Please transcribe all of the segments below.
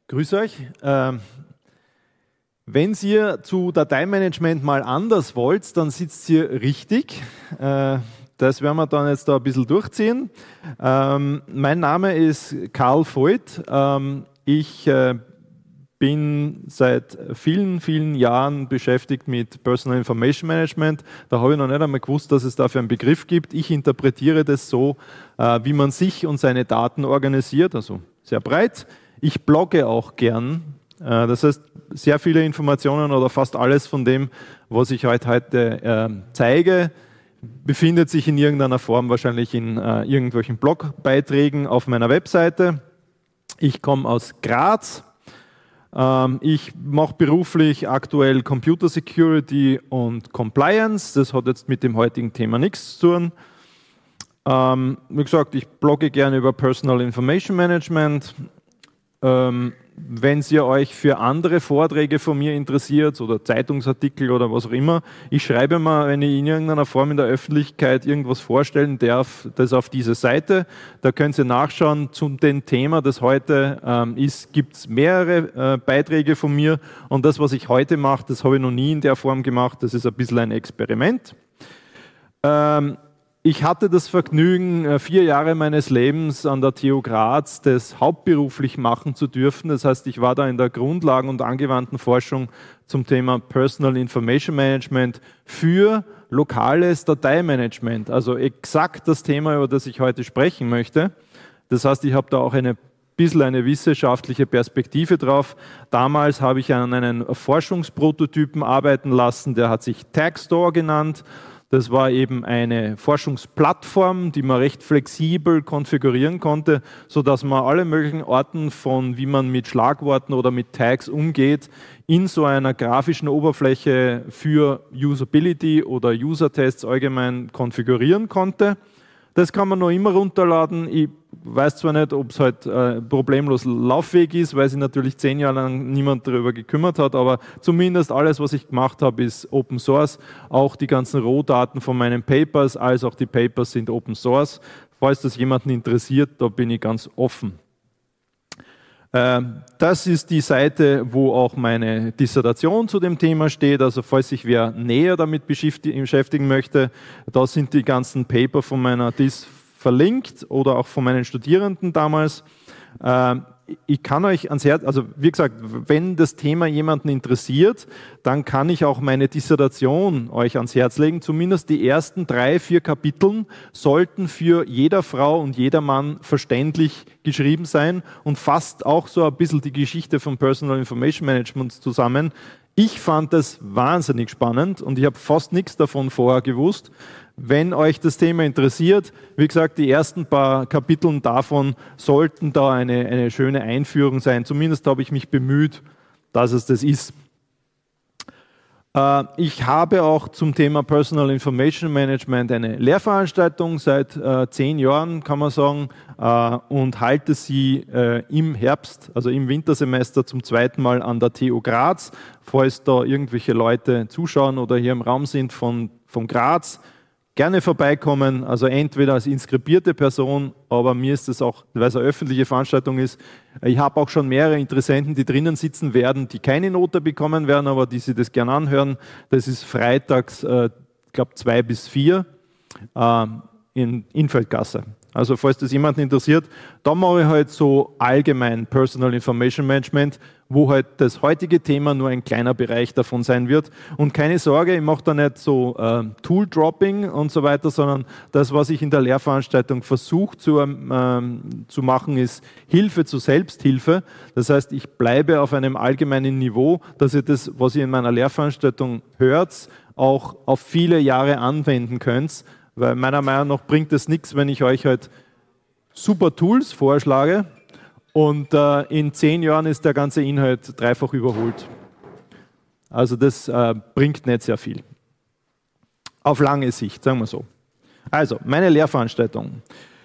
Grüß euch. Wenn ihr zu Dateimanagement mal anders wollt, dann sitzt ihr richtig. Das werden wir dann jetzt da ein bisschen durchziehen. Mein Name ist Karl Voigt. Ich bin seit vielen, vielen Jahren beschäftigt mit Personal Information Management. Da habe ich noch nicht einmal gewusst, dass es dafür einen Begriff gibt. Ich interpretiere das so, wie man sich und seine Daten organisiert, also sehr breit. Ich blogge auch gern. Das heißt, sehr viele Informationen oder fast alles von dem, was ich heute zeige, befindet sich in irgendeiner Form wahrscheinlich in irgendwelchen Blogbeiträgen auf meiner Webseite. Ich komme aus Graz. Ich mache beruflich aktuell Computer Security und Compliance. Das hat jetzt mit dem heutigen Thema nichts zu tun. Wie gesagt, ich blogge gerne über Personal Information Management. Wenn ihr euch für andere Vorträge von mir interessiert oder Zeitungsartikel oder was auch immer, ich schreibe mal, wenn ich in irgendeiner Form in der Öffentlichkeit irgendwas vorstellen darf, das auf diese Seite. Da könnt ihr nachschauen zu dem Thema, das heute ist, gibt es mehrere Beiträge von mir und das, was ich heute mache, das habe ich noch nie in der Form gemacht, das ist ein bisschen ein Experiment. Ich hatte das Vergnügen, 4 Jahre meines Lebens an der TU Graz das hauptberuflich machen zu dürfen. Das heißt, ich war da in der Grundlagen- und angewandten Forschung zum Thema Personal Information Management für lokales Dateimanagement. Also exakt das Thema, über das ich heute sprechen möchte. Das heißt, ich habe da auch ein bisschen eine wissenschaftliche Perspektive drauf. Damals habe ich an einen Forschungsprototypen arbeiten lassen, der hat sich TagStore genannt. Das war eben eine Forschungsplattform, die man recht flexibel konfigurieren konnte, sodass man alle möglichen Arten von, wie man mit Schlagworten oder mit Tags umgeht, in so einer grafischen Oberfläche für Usability oder User-Tests allgemein konfigurieren konnte. Das kann man noch immer runterladen. Ich weiß zwar nicht, ob es halt problemlos Laufweg ist, weil sich natürlich 10 Jahre lang niemand darüber gekümmert hat, aber zumindest alles, was ich gemacht habe, ist Open Source. Auch die ganzen Rohdaten von meinen Papers, als auch die Papers sind Open Source. Falls das jemanden interessiert, da bin ich ganz offen. Das ist die Seite, wo auch meine Dissertation zu dem Thema steht. Also falls sich wer näher damit beschäftigen möchte, da sind die ganzen Paper von meiner Diss verlinkt oder auch von meinen Studierenden damals. Ich kann euch ans Herz, also wie gesagt, wenn das Thema jemanden interessiert, dann kann ich auch meine Dissertation euch ans Herz legen. Zumindest die ersten 3, 4 Kapiteln sollten für jeder Frau und jeder Mann verständlich geschrieben sein und fasst auch so ein bisschen die Geschichte von Personal Information Management zusammen. Ich fand das wahnsinnig spannend und ich habe fast nichts davon vorher gewusst. Wenn euch das Thema interessiert, wie gesagt, die ersten paar Kapiteln davon sollten da eine schöne Einführung sein. Zumindest habe ich mich bemüht, dass es das ist. Ich habe auch zum Thema Personal Information Management eine Lehrveranstaltung seit 10 Jahren, kann man sagen, und halte sie im Herbst, also im Wintersemester zum 2. Mal an der TU Graz. Falls da irgendwelche Leute zuschauen oder hier im Raum sind von Graz, gerne vorbeikommen, also entweder als inskribierte Person, aber mir ist es auch, weil es eine öffentliche Veranstaltung ist, ich habe auch schon mehrere Interessenten, die drinnen sitzen werden, die keine Note bekommen werden, aber die sich das gerne anhören. Das ist freitags, ich glaube 2 bis 4 in Infeldgasse. Also falls das jemanden interessiert, da mache ich halt so allgemein Personal Information Management, wo halt das heutige Thema nur ein kleiner Bereich davon sein wird. Und keine Sorge, ich mache da nicht so Tool-Dropping und so weiter, sondern das, was ich in der Lehrveranstaltung versuche zu machen, ist Hilfe zur Selbsthilfe. Das heißt, ich bleibe auf einem allgemeinen Niveau, dass ihr das, was ihr in meiner Lehrveranstaltung hört, auch auf viele Jahre anwenden könnt. Weil meiner Meinung nach bringt es nichts, wenn ich euch halt super Tools vorschlage und in 10 Jahren ist der ganze Inhalt dreifach überholt. Also das bringt nicht sehr viel. Auf lange Sicht, sagen wir so. Also, meine Lehrveranstaltung.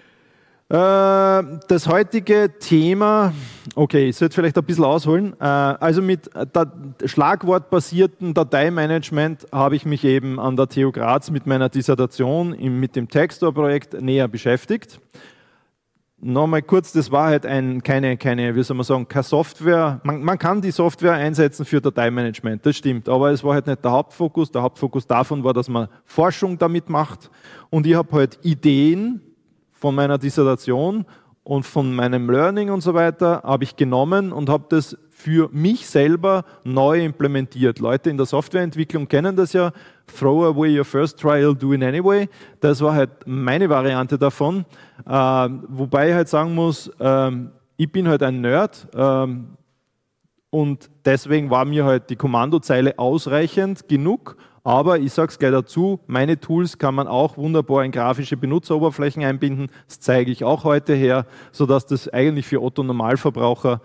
Das heutige Thema, okay, ich sollte vielleicht ein bisschen ausholen. Also mit schlagwortbasierten Dateimanagement habe ich mich eben an der TU Graz mit meiner Dissertation mit dem TagStore-Projekt näher beschäftigt. nochmal kurz, das war halt keine, wie soll man sagen, keine Software. Man kann die Software einsetzen für Dateimanagement, das stimmt, aber es war halt nicht der Hauptfokus. Der Hauptfokus davon war, dass man Forschung damit macht. Und ich habe halt Ideen von meiner Dissertation und von meinem Learning und so weiter, habe ich genommen und habe das für mich selber neu implementiert. Leute in der Softwareentwicklung kennen das ja. Throw away your first try, you'll do it anyway. Das war halt meine Variante davon. Wobei ich halt sagen muss, ich bin halt ein Nerd und deswegen war mir halt die Kommandozeile ausreichend genug. Aber ich sage es gleich dazu, meine Tools kann man auch wunderbar in grafische Benutzeroberflächen einbinden. Das zeige ich auch heute her, sodass das eigentlich für Otto-Normalverbraucher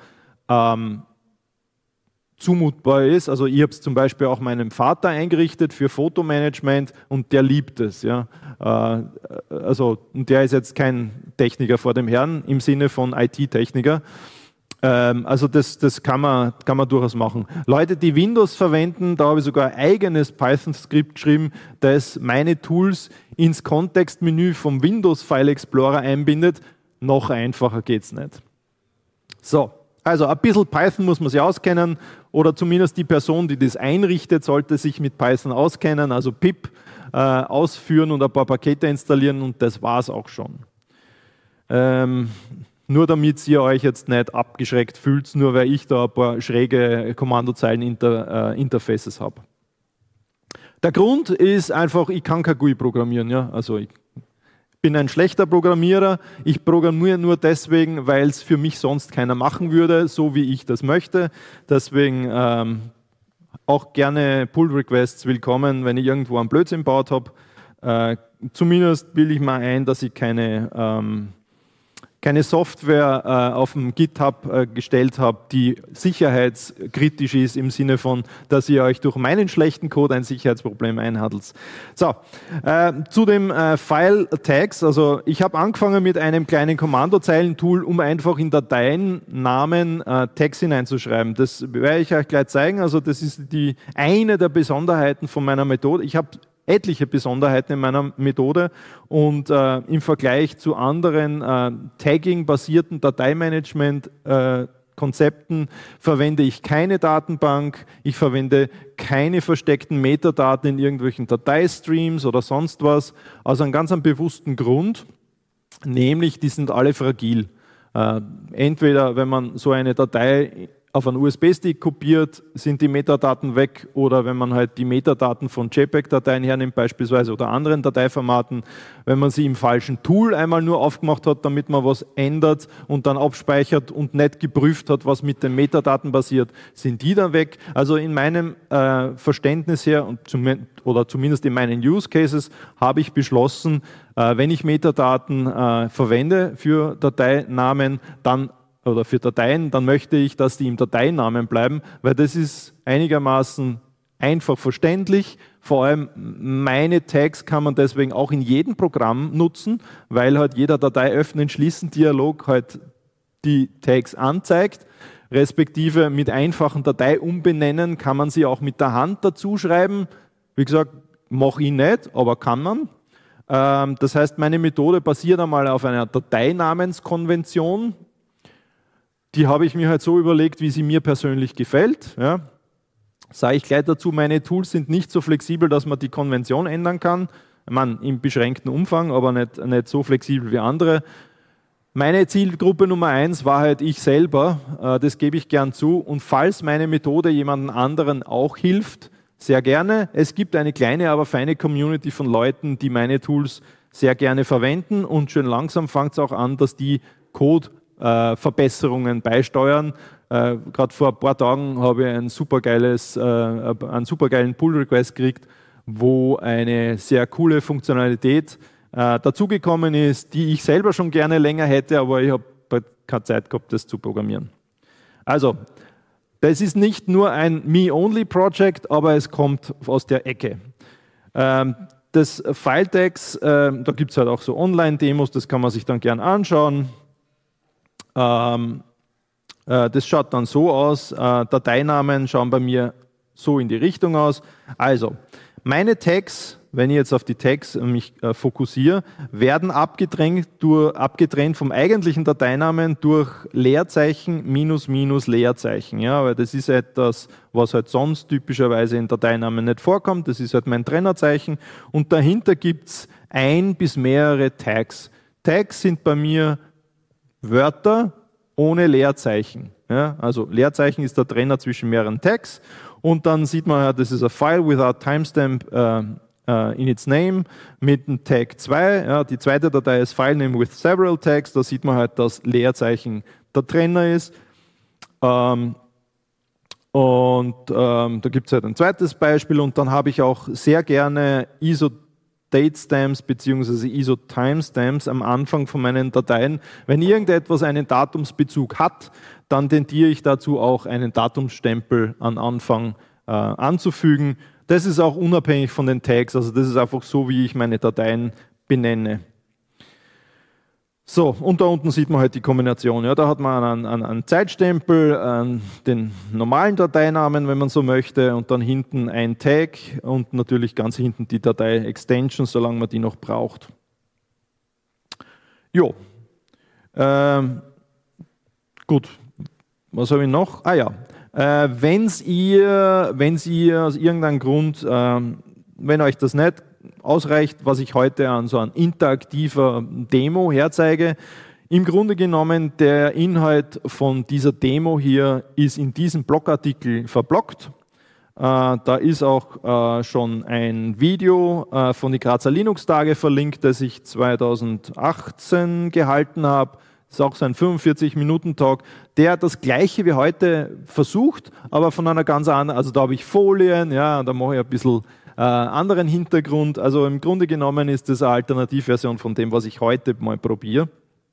zumutbar ist. Also ich habe es zum Beispiel auch meinem Vater eingerichtet für Fotomanagement und der liebt es. Ja. Und der ist jetzt kein Techniker vor dem Herrn im Sinne von IT-Techniker. Also das kann man durchaus machen. Leute, die Windows verwenden, da habe ich sogar ein eigenes Python-Skript geschrieben, das meine Tools ins Kontextmenü vom Windows File Explorer einbindet. Noch einfacher geht es nicht. So. Also ein bisschen Python muss man sich auskennen oder zumindest die Person, die das einrichtet, sollte sich mit Python auskennen, also pip ausführen und ein paar Pakete installieren und das war es auch schon. Nur damit ihr euch jetzt nicht abgeschreckt fühlt, nur weil ich da ein paar schräge Kommandozeilen-Interfaces habe. Der Grund ist einfach, ich kann kein GUI programmieren. Ja? Also ich bin ein schlechter Programmierer, ich programmiere nur deswegen, weil es für mich sonst keiner machen würde, so wie ich das möchte. Deswegen auch gerne Pull-Requests willkommen, wenn ich irgendwo einen Blödsinn gebaut habe. Zumindest bilde ich mal ein, dass ich keine Software auf dem GitHub gestellt habe, die sicherheitskritisch ist im Sinne von, dass ihr euch durch meinen schlechten Code ein Sicherheitsproblem einhandelt. So, zu dem File-Tags. Also ich habe angefangen mit einem kleinen Kommandozeilentool, um einfach in Dateinamen Tags hineinzuschreiben. Das werde ich euch gleich zeigen. Also das ist eine der Besonderheiten von meiner Methode. Ich habe etliche Besonderheiten in meiner Methode und im Vergleich zu anderen Tagging-basierten Dateimanagement-Konzepten verwende ich keine Datenbank, ich verwende keine versteckten Metadaten in irgendwelchen Dateistreams oder sonst was, aus einem ganz bewussten Grund, nämlich die sind alle fragil. Entweder wenn man so eine Datei auf einen USB-Stick kopiert, sind die Metadaten weg oder wenn man halt die Metadaten von JPEG-Dateien hernimmt beispielsweise oder anderen Dateiformaten, wenn man sie im falschen Tool einmal nur aufgemacht hat, damit man was ändert und dann abspeichert und nicht geprüft hat, was mit den Metadaten passiert, sind die dann weg. Also in meinem Verständnis her oder zumindest in meinen Use Cases habe ich beschlossen, wenn ich Metadaten verwende für Dateinamen, oder für Dateien, dann möchte ich, dass die im Dateinamen bleiben, weil das ist einigermaßen einfach verständlich. Vor allem meine Tags kann man deswegen auch in jedem Programm nutzen, weil halt jeder Datei öffnen, schließen Dialog halt die Tags anzeigt, respektive mit einfachen Dateiumbenennen kann man sie auch mit der Hand dazu schreiben. Wie gesagt, mache ich nicht, aber kann man. Das heißt, meine Methode basiert einmal auf einer Dateinamenskonvention. Die habe ich mir halt so überlegt, wie sie mir persönlich gefällt. Ja. Sage ich gleich dazu, meine Tools sind nicht so flexibel, dass man die Konvention ändern kann. Ich meine, im beschränkten Umfang, aber nicht so flexibel wie andere. Meine Zielgruppe Nummer 1 war halt ich selber, das gebe ich gern zu. Und falls meine Methode jemandem anderen auch hilft, sehr gerne. Es gibt eine kleine, aber feine Community von Leuten, die meine Tools sehr gerne verwenden und schön langsam fängt es auch an, dass die Code-Verbesserungen beisteuern. Gerade vor ein paar Tagen habe ich einen supergeilen Pull-Request gekriegt, wo eine sehr coole Funktionalität dazugekommen ist, die ich selber schon gerne länger hätte, aber ich habe keine Zeit gehabt, das zu programmieren. Also, das ist nicht nur ein Me-Only-Project, aber es kommt aus der Ecke. Das File-Tags, da gibt es halt auch so Online-Demos, das kann man sich dann gern anschauen. Das schaut dann so aus, Dateinamen schauen bei mir so in die Richtung aus. Also, meine Tags wenn ich jetzt auf die Tags mich fokussiere, werden abgetrennt vom eigentlichen Dateinamen durch Leerzeichen minus minus Leerzeichen. Ja, weil das ist etwas, was halt sonst typischerweise in Dateinamen nicht vorkommt. Das ist halt mein Trennerzeichen. Und dahinter gibt es ein bis mehrere Tags. Tags sind bei mir Wörter ohne Leerzeichen. Ja, also Leerzeichen ist der Trenner zwischen mehreren Tags. Und dann sieht man ja, das ist a file without timestamp in its name mit dem Tag 2. Ja, die zweite Datei ist Filename with several tags. Da sieht man halt, dass Leerzeichen der Trenner ist. Da gibt es halt ein zweites Beispiel. Und dann habe ich auch sehr gerne ISO-Datestamps bzw. ISO-Timestamps am Anfang von meinen Dateien. Wenn irgendetwas einen Datumsbezug hat, dann tendiere ich dazu auch einen Datumsstempel an Anfang anzufügen. Das ist auch unabhängig von den Tags, also das ist einfach so, wie ich meine Dateien benenne. So, und da unten sieht man halt die Kombination. Ja, da hat man einen Zeitstempel, den normalen Dateinamen, wenn man so möchte, und dann hinten ein Tag und natürlich ganz hinten die Datei-Extension, solange man die noch braucht. Jo, gut. Was habe ich noch? Ah ja, wenn ihr aus irgendeinem Grund, wenn euch das nicht ausreicht, was ich heute an so einer interaktiver Demo herzeige, im Grunde genommen der Inhalt von dieser Demo hier ist in diesem Blogartikel verblockt. Da ist auch schon ein Video von den Grazer Linux-Tage verlinkt, das ich 2018 gehalten habe. Das ist auch so ein 45-Minuten-Talk, der das Gleiche wie heute versucht, aber von einer ganz anderen, also da habe ich Folien, ja, da mache ich ein bisschen anderen Hintergrund. Also im Grunde genommen ist das eine Alternativversion von dem, was ich heute mal probiere.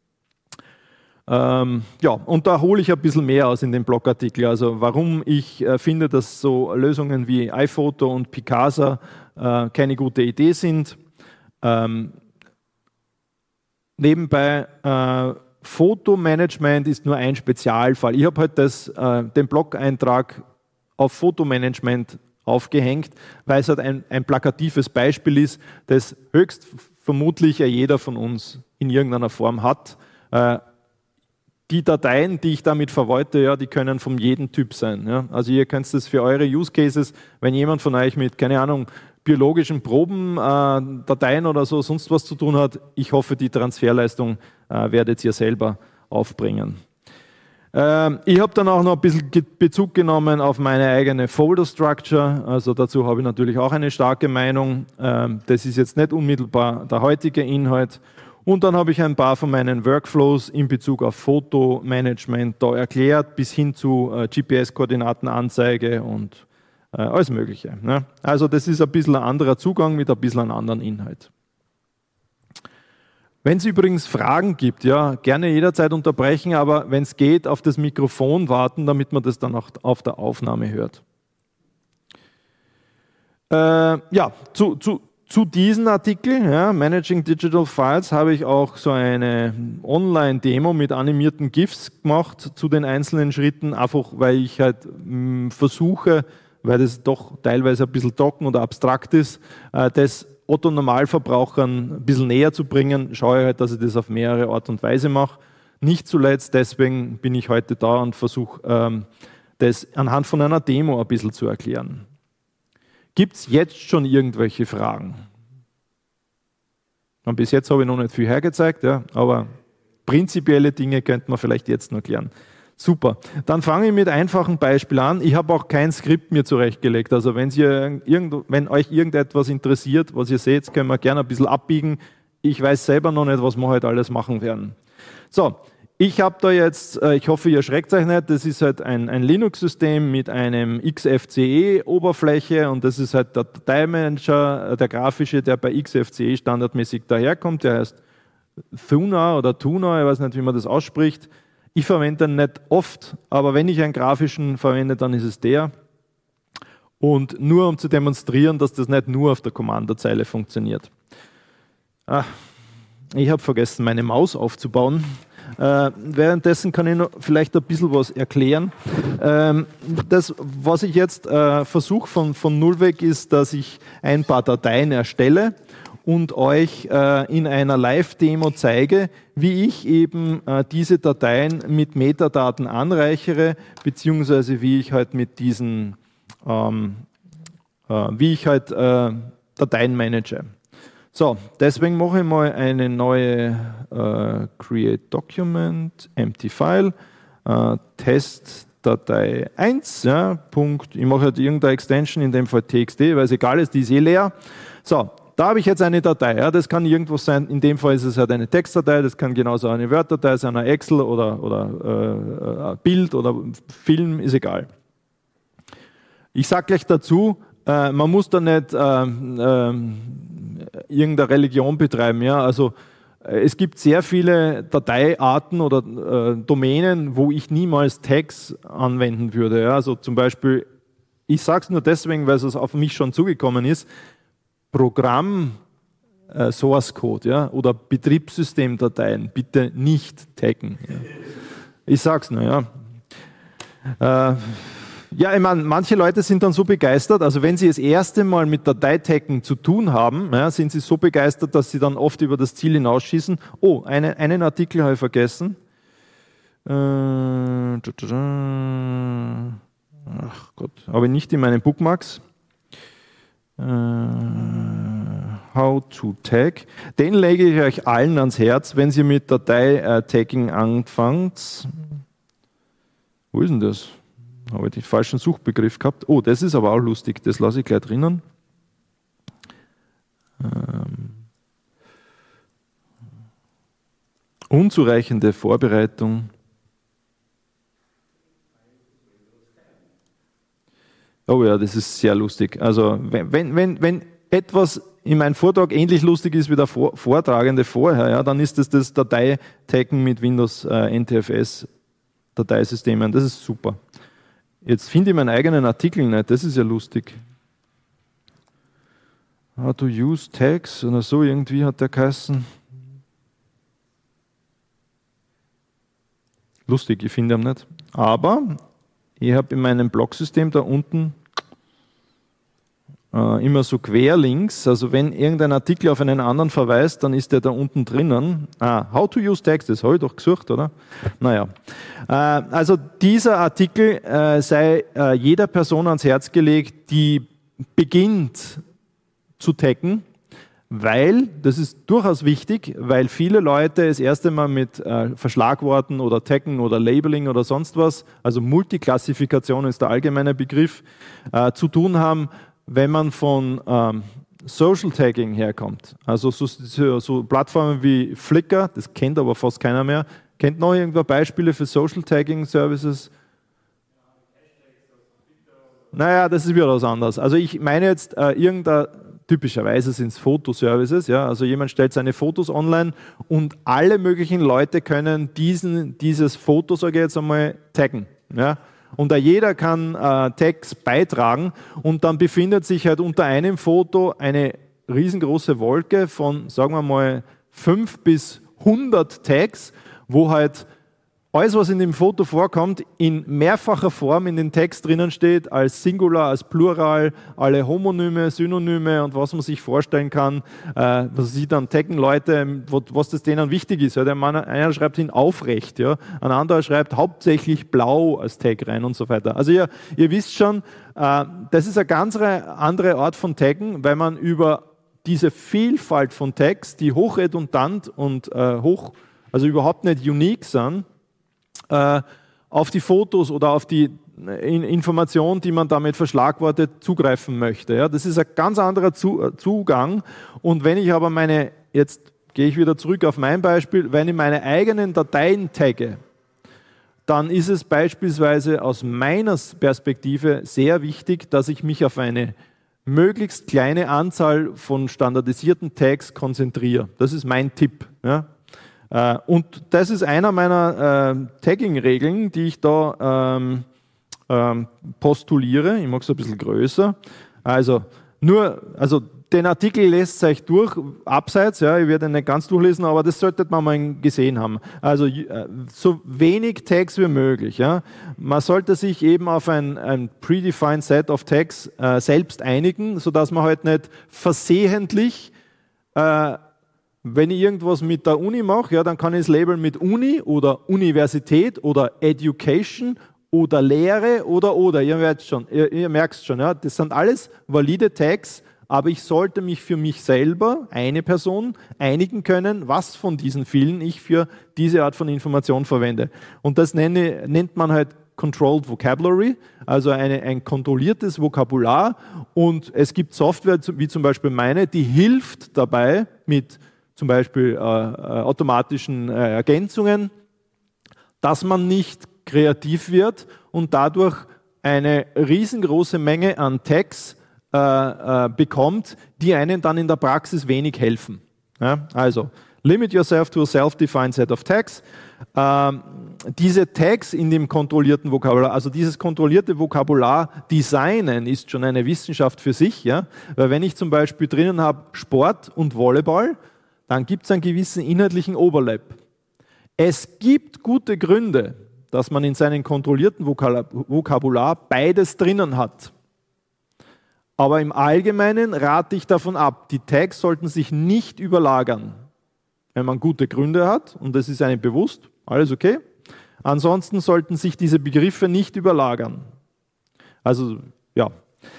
Ja, und da hole ich ein bisschen mehr aus in dem Blogartikel. Also warum ich finde, dass so Lösungen wie iPhoto und Picasa keine gute Idee sind. Nebenbei Fotomanagement ist nur ein Spezialfall. Ich habe halt den Blog-Eintrag auf Fotomanagement aufgehängt, weil es halt ein plakatives Beispiel ist, das höchstvermutlich jeder von uns in irgendeiner Form hat. Die Dateien, die ich damit verwalte, ja, die können von jedem Typ sein. Ja. Also ihr könnt das für eure Use Cases, wenn jemand von euch mit, keine Ahnung, biologischen Proben, Dateien oder so sonst was zu tun hat, ich hoffe, die Transferleistung werdet ihr selber aufbringen. Ich habe dann auch noch ein bisschen Bezug genommen auf meine eigene Folder Structure, also dazu habe ich natürlich auch eine starke Meinung. Das ist jetzt nicht unmittelbar der heutige Inhalt. Und dann habe ich ein paar von meinen Workflows in Bezug auf Fotomanagement da erklärt, bis hin zu GPS-Koordinatenanzeige und alles Mögliche. Ne? Also das ist ein bisschen ein anderer Zugang mit ein bisschen einem anderen Inhalt. Wenn es übrigens Fragen gibt, ja, gerne jederzeit unterbrechen, aber wenn es geht, auf das Mikrofon warten, damit man das dann auch auf der Aufnahme hört. Ja, zu diesem Artikel, ja, Managing Digital Files, habe ich auch so eine Online-Demo mit animierten GIFs gemacht zu den einzelnen Schritten, einfach weil ich halt versuche, weil das doch teilweise ein bisschen trocken oder abstrakt ist, das Otto-Normalverbrauchern ein bisschen näher zu bringen, schaue ich halt, dass ich das auf mehrere Art und Weise mache. Nicht zuletzt, deswegen bin ich heute da und versuche, das anhand von einer Demo ein bisschen zu erklären. Gibt es jetzt schon irgendwelche Fragen? Und bis jetzt habe ich noch nicht viel hergezeigt, ja, aber prinzipielle Dinge könnte man vielleicht jetzt noch klären. Super. Dann fange ich mit einfachen Beispielen an. Ich habe auch kein Skript mir zurechtgelegt. Also wenn euch irgendetwas interessiert, was ihr seht, können wir gerne ein bisschen abbiegen. Ich weiß selber noch nicht, was wir heute alles machen werden. So, ich habe da jetzt, ich hoffe, ihr erschreckt euch nicht, das ist halt ein Linux-System mit einem XFCE-Oberfläche und das ist halt der Dateimanager, der grafische, der bei XFCE standardmäßig daherkommt. Der heißt Thuna oder Tuna, ich weiß nicht, wie man das ausspricht. Ich verwende den nicht oft, aber wenn ich einen grafischen verwende, dann ist es der. Und nur um zu demonstrieren, dass das nicht nur auf der Kommandozeile funktioniert. Ich habe vergessen, meine Maus aufzubauen. Währenddessen kann ich noch vielleicht ein bisschen was erklären. Das, was ich jetzt versuche von Null weg, ist, dass ich ein paar Dateien erstelle und euch in einer Live-Demo zeige, wie ich eben diese Dateien mit Metadaten anreichere, beziehungsweise wie ich halt mit diesen, Dateien manage. So, deswegen mache ich mal eine neue Create Document, Empty File, Testdatei 1, ja, Punkt, ich mache halt irgendeine Extension, in dem Fall TXT, weil es egal ist, die ist eh leer. So, da habe ich jetzt eine Datei, ja, das kann irgendwas sein, in dem Fall ist es halt eine Textdatei, das kann genauso eine Word-Datei sein, eine Excel oder Bild oder Film, ist egal. Ich sage gleich dazu, man muss da nicht irgendeine Religion betreiben. Ja? Also es gibt sehr viele Dateiarten oder Domänen, wo ich niemals Tags anwenden würde. Ja? Also zum Beispiel, ich sage es nur deswegen, weil es auf mich schon zugekommen ist, Programm Source Code, ja? Oder Betriebssystemdateien bitte nicht taggen. Ja? Ich sage es nur, ja. Ja, ich meine, manche Leute sind dann so begeistert, also wenn sie das erste Mal mit Dateitaggen zu tun haben, ja, sind sie so begeistert, dass sie dann oft über das Ziel hinausschießen. Oh, einen Artikel habe ich vergessen. Ach Gott, habe ich nicht in meinen Bookmarks. How to Tag. Den lege ich euch allen ans Herz, wenn ihr mit Datei-Tagging anfangt. Wo ist denn das? Habe ich den falschen Suchbegriff gehabt. Oh, das ist aber auch lustig, das lasse ich gleich drinnen. Unzureichende Vorbereitung. Oh ja, das ist sehr lustig. Also wenn etwas in meinem Vortrag ähnlich lustig ist wie der Vortragende vorher, ja, dann ist das Dateitaggen mit Windows NTFS Dateisystemen. Das ist super. Jetzt finde ich meinen eigenen Artikel nicht, das ist ja lustig. How to use tags oder so, irgendwie hat der geheißen. Lustig, ich finde ihn nicht. Aber ich habe in meinem Blogsystem da unten immer so Querlinks, also wenn irgendein Artikel auf einen anderen verweist, dann ist der da unten drinnen. How to use tags, das habe ich doch gesucht, oder? Naja, also dieser Artikel sei jeder Person ans Herz gelegt, die beginnt zu taggen, weil, das ist durchaus wichtig, weil viele Leute das erste Mal mit Verschlagworten oder Taggen oder Labeling oder sonst was, also Multiklassifikation ist der allgemeine Begriff, zu tun haben, wenn man von Social Tagging herkommt. Also so Plattformen wie Flickr, das kennt aber fast keiner mehr. Kennt noch irgendwo Beispiele für Social Tagging Services? Naja, das ist wieder was anderes. Also ich meine jetzt typischerweise sind es Fotoservices, ja, also jemand stellt seine Fotos online und alle möglichen Leute können dieses Foto, sage ich jetzt einmal, taggen. Ja. Und jeder kann Tags beitragen und dann befindet sich halt unter einem Foto eine riesengroße Wolke von, sagen wir mal, 5 bis 100 Tags, wo halt alles, was in dem Foto vorkommt, in mehrfacher Form in den Text drinnen steht, als Singular, als Plural, alle Homonyme, Synonyme und was man sich vorstellen kann, was sie dann taggen Leute, was das denen wichtig ist. Ja, einer schreibt hin aufrecht, ja, ein anderer schreibt hauptsächlich blau als Tag rein und so weiter. Also ihr wisst schon, das ist eine ganz andere Art von Taggen, weil man über diese Vielfalt von Tags, die hochredundant und also überhaupt nicht unique sind, auf die Fotos oder auf die Information, die man damit verschlagwortet, zugreifen möchte. Ja, das ist ein ganz anderer Zugang. Und wenn ich aber jetzt gehe ich wieder zurück auf mein Beispiel, wenn ich meine eigenen Dateien tagge, dann ist es beispielsweise aus meiner Perspektive sehr wichtig, dass ich mich auf eine möglichst kleine Anzahl von standardisierten Tags konzentriere. Das ist mein Tipp. Ja. Und das ist einer meiner Tagging-Regeln, die ich da postuliere. Ich mache es ein bisschen größer. Also den Artikel lest euch durch, abseits, ja, ich werde ihn nicht ganz durchlesen, aber das sollte man mal gesehen haben. Also so wenig Tags wie möglich. Ja. Man sollte sich eben auf ein predefined Set of Tags selbst einigen, sodass man halt nicht versehentlich, wenn ich irgendwas mit der Uni mache, ja, dann kann ich es labeln mit Uni oder Universität oder Education oder Lehre oder. Ihr merkt schon, ja, das sind alles valide Tags, aber ich sollte mich für mich selber, eine Person, einigen können, was von diesen vielen ich für diese Art von Information verwende. Und das nennt man halt Controlled Vocabulary, also ein kontrolliertes Vokabular. Und es gibt Software, wie zum Beispiel meine, die hilft dabei mit zum Beispiel automatischen Ergänzungen, dass man nicht kreativ wird und dadurch eine riesengroße Menge an Tags bekommt, die einen dann in der Praxis wenig helfen. Ja, also, limit yourself to a self-defined set of tags. Diese Tags in dem kontrollierten Vokabular, also dieses kontrollierte Vokabular designen, ist schon eine Wissenschaft für sich. Ja? Weil wenn ich zum Beispiel drinnen habe Sport und Volleyball, dann gibt es einen gewissen inhaltlichen Overlap. Es gibt gute Gründe, dass man in seinem kontrollierten Vokabular beides drinnen hat. Aber im Allgemeinen rate ich davon ab, die Tags sollten sich nicht überlagern. Wenn man gute Gründe hat, und das ist einem bewusst, alles okay. Ansonsten sollten sich diese Begriffe nicht überlagern. Also, ja.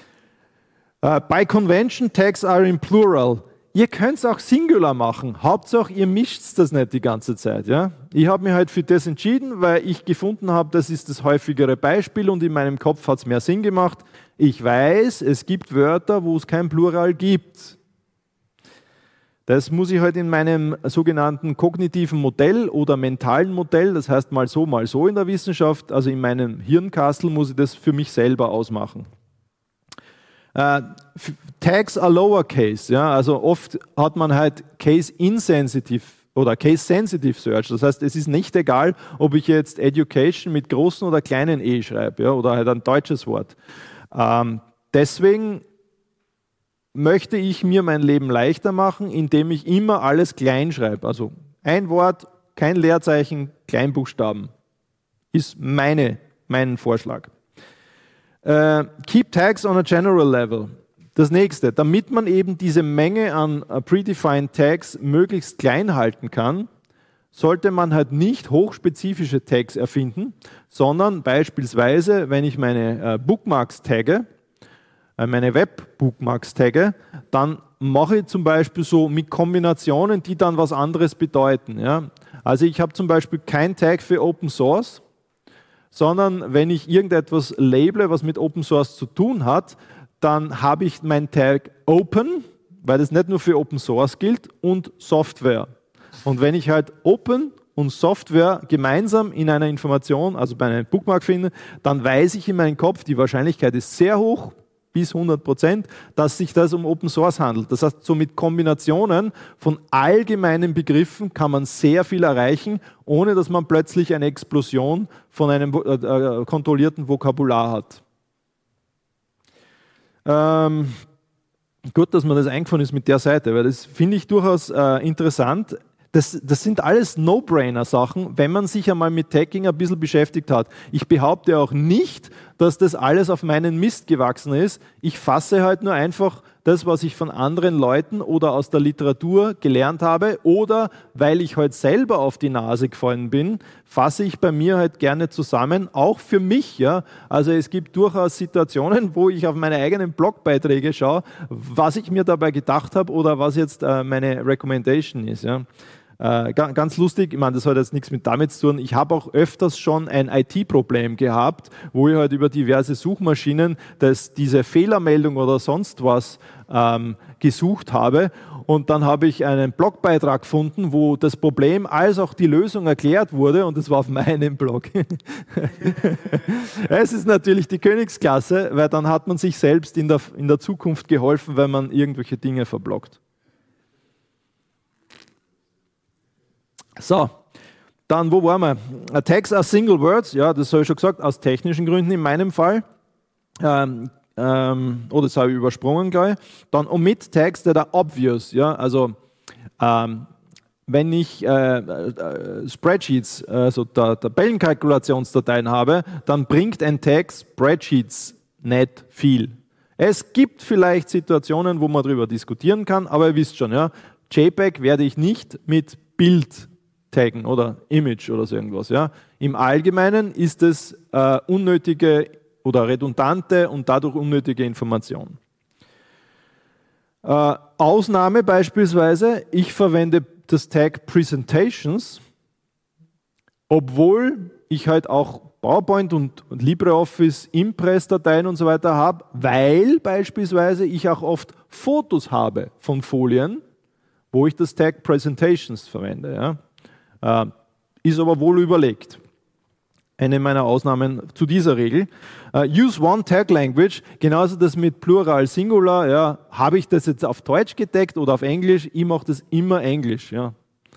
By convention, tags are in plural. Ihr könnt es auch Singular machen. Hauptsache, ihr mischt das nicht die ganze Zeit. Ja? Ich habe mich halt für das entschieden, weil ich gefunden habe, das ist das häufigere Beispiel und in meinem Kopf hat es mehr Sinn gemacht. Ich weiß, es gibt Wörter, wo es kein Plural gibt. Das muss ich halt in meinem sogenannten kognitiven Modell oder mentalen Modell, das heißt mal so in der Wissenschaft, also in meinem Hirnkastel muss ich das für mich selber ausmachen. Tags are lowercase, ja, also oft hat man halt case-insensitive oder case-sensitive Search, das heißt, es ist nicht egal, ob ich jetzt Education mit großen oder kleinen E schreibe, ja, oder halt ein deutsches Wort. Deswegen möchte ich mir mein Leben leichter machen, indem ich immer alles klein schreibe, also ein Wort, kein Leerzeichen, Kleinbuchstaben, ist mein Vorschlag. Keep tags on a general level. Das nächste, damit man eben diese Menge an predefined Tags möglichst klein halten kann, sollte man halt nicht hochspezifische Tags erfinden, sondern beispielsweise, wenn ich meine Bookmarks tagge, meine Web-Bookmarks tagge, dann mache ich zum Beispiel so mit Kombinationen, die dann was anderes bedeuten. Ja? Also ich habe zum Beispiel kein Tag für Open Source, sondern wenn ich irgendetwas labele, was mit Open Source zu tun hat, dann habe ich mein Tag Open, weil das nicht nur für Open Source gilt, und Software. Und wenn ich halt Open und Software gemeinsam in einer Information, also bei einem Bookmark finde, dann weiß ich in meinem Kopf, die Wahrscheinlichkeit ist sehr hoch, bis 100%, dass sich das um Open Source handelt. Das heißt, so mit Kombinationen von allgemeinen Begriffen kann man sehr viel erreichen, ohne dass man plötzlich eine Explosion von einem kontrollierten Vokabular hat. Gut, dass mir das eingefallen ist mit der Seite, weil das finde ich durchaus interessant. Das sind alles No-Brainer-Sachen, wenn man sich einmal mit Tagging ein bisschen beschäftigt hat. Ich behaupte auch nicht, dass das alles auf meinen Mist gewachsen ist. Ich fasse halt nur einfach das, was ich von anderen Leuten oder aus der Literatur gelernt habe, oder weil ich halt selber auf die Nase gefallen bin, fasse ich bei mir halt gerne zusammen, auch für mich. Ja. Also es gibt durchaus Situationen, wo ich auf meine eigenen Blogbeiträge schaue, was ich mir dabei gedacht habe oder was jetzt meine Recommendation ist. Ja. Ganz lustig, ich meine, das hat jetzt nichts mit damit zu tun. Ich habe auch öfters schon ein IT-Problem gehabt, wo ich halt über diverse Suchmaschinen diese Fehlermeldung oder sonst was gesucht habe. Und dann habe ich einen Blogbeitrag gefunden, wo das Problem als auch die Lösung erklärt wurde, und das war auf meinem Blog. Es ist natürlich die Königsklasse, weil dann hat man sich selbst in der Zukunft geholfen, wenn man irgendwelche Dinge verbloggt. So, dann wo waren wir? Tags are single words, ja, das habe ich schon gesagt, aus technischen Gründen in meinem Fall. oder das habe ich übersprungen, glaube ich. Dann omit tags that are obvious. Ja? Also wenn ich Spreadsheets, also Tabellenkalkulationsdateien habe, dann bringt ein Tag Spreadsheets nicht viel. Es gibt vielleicht Situationen, wo man darüber diskutieren kann, aber ihr wisst schon, ja, JPEG werde ich nicht mit Bild taggen oder Image oder so irgendwas. Ja. Im Allgemeinen ist es unnötige oder redundante und dadurch unnötige Information. Ausnahme beispielsweise, ich verwende das Tag Presentations, obwohl ich halt auch PowerPoint und LibreOffice, Impress-Dateien und so weiter habe, weil beispielsweise ich auch oft Fotos habe von Folien, wo ich das Tag Presentations verwende. Ja. Ist aber wohl überlegt. Eine meiner Ausnahmen zu dieser Regel. Use one tag language, genauso das mit Plural, Singular. Ja, habe ich das jetzt auf Deutsch getaggt oder auf Englisch? Ich mache das immer Englisch. Ja.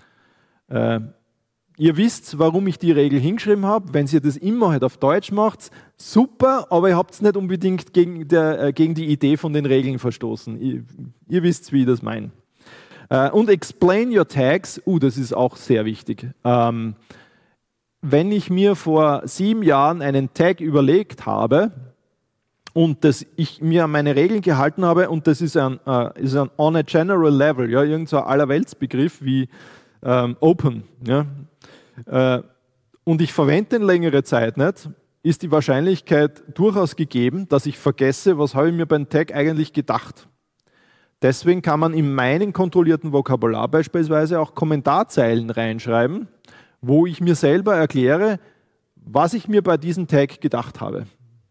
Ihr wisst, warum ich die Regel hingeschrieben habe. Wenn ihr das immer halt auf Deutsch macht, super, aber ihr habt es nicht unbedingt gegen die Idee von den Regeln verstoßen. Ihr wisst, wie ich das meine. Und explain your tags, das ist auch sehr wichtig. Wenn ich mir vor 7 Jahren einen Tag überlegt habe und ich mir an meine Regeln gehalten habe und das ist ein on a general level, ja, irgend so ein Allerweltsbegriff wie Open, ja, und ich verwende ihn längere Zeit nicht, ist die Wahrscheinlichkeit durchaus gegeben, dass ich vergesse, was habe ich mir beim Tag eigentlich gedacht. Deswegen kann man in meinem kontrollierten Vokabular beispielsweise auch Kommentarzeilen reinschreiben, wo ich mir selber erkläre, was ich mir bei diesem Tag gedacht habe.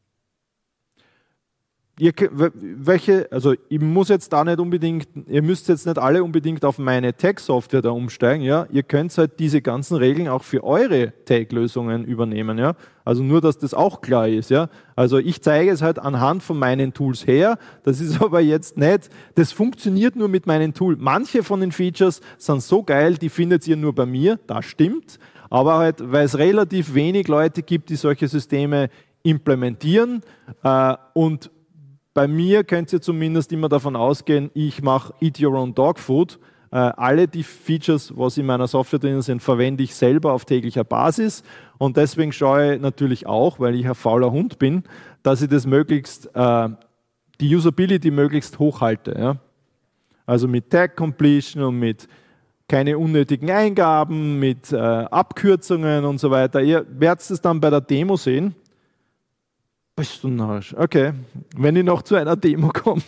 Ich muss jetzt da nicht unbedingt, ihr müsst jetzt nicht alle unbedingt auf meine Tag-Software da umsteigen, ja. Ihr könnt halt diese ganzen Regeln auch für eure Tag-Lösungen übernehmen, ja. Also nur, dass das auch klar ist, ja. Also ich zeige es halt anhand von meinen Tools her, das ist aber jetzt nicht, das funktioniert nur mit meinen Tools. Manche von den Features sind so geil, die findet ihr nur bei mir, das stimmt, aber halt, weil es relativ wenig Leute gibt, die solche Systeme implementieren und bei mir könnt ihr zumindest immer davon ausgehen, ich mache Eat Your Own Dog Food. Alle die Features, was in meiner Software drin sind, verwende ich selber auf täglicher Basis. Und deswegen schaue ich natürlich auch, weil ich ein fauler Hund bin, dass ich das möglichst, die Usability möglichst hoch halte. Ja? Also mit Tag Completion und mit keine unnötigen Eingaben, mit Abkürzungen und so weiter. Ihr werdet es dann bei der Demo sehen. Bist du narrisch? Okay, wenn ich noch zu einer Demo komme.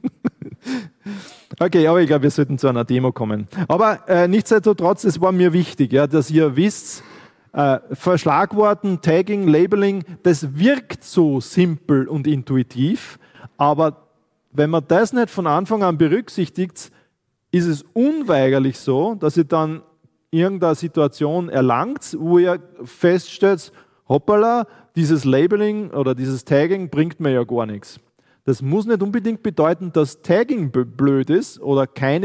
Okay, aber ich glaube, wir sollten zu einer Demo kommen. Aber nichtsdestotrotz, es war mir wichtig, ja, dass ihr wisst, Verschlagworten, Tagging, Labeling, das wirkt so simpel und intuitiv, aber wenn man das nicht von Anfang an berücksichtigt, ist es unweigerlich so, dass ihr dann irgendeine Situation erlangt, wo ihr feststellt, hoppala, dieses Labeling oder dieses Tagging bringt mir ja gar nichts. Das muss nicht unbedingt bedeuten, dass Tagging blöd ist oder keine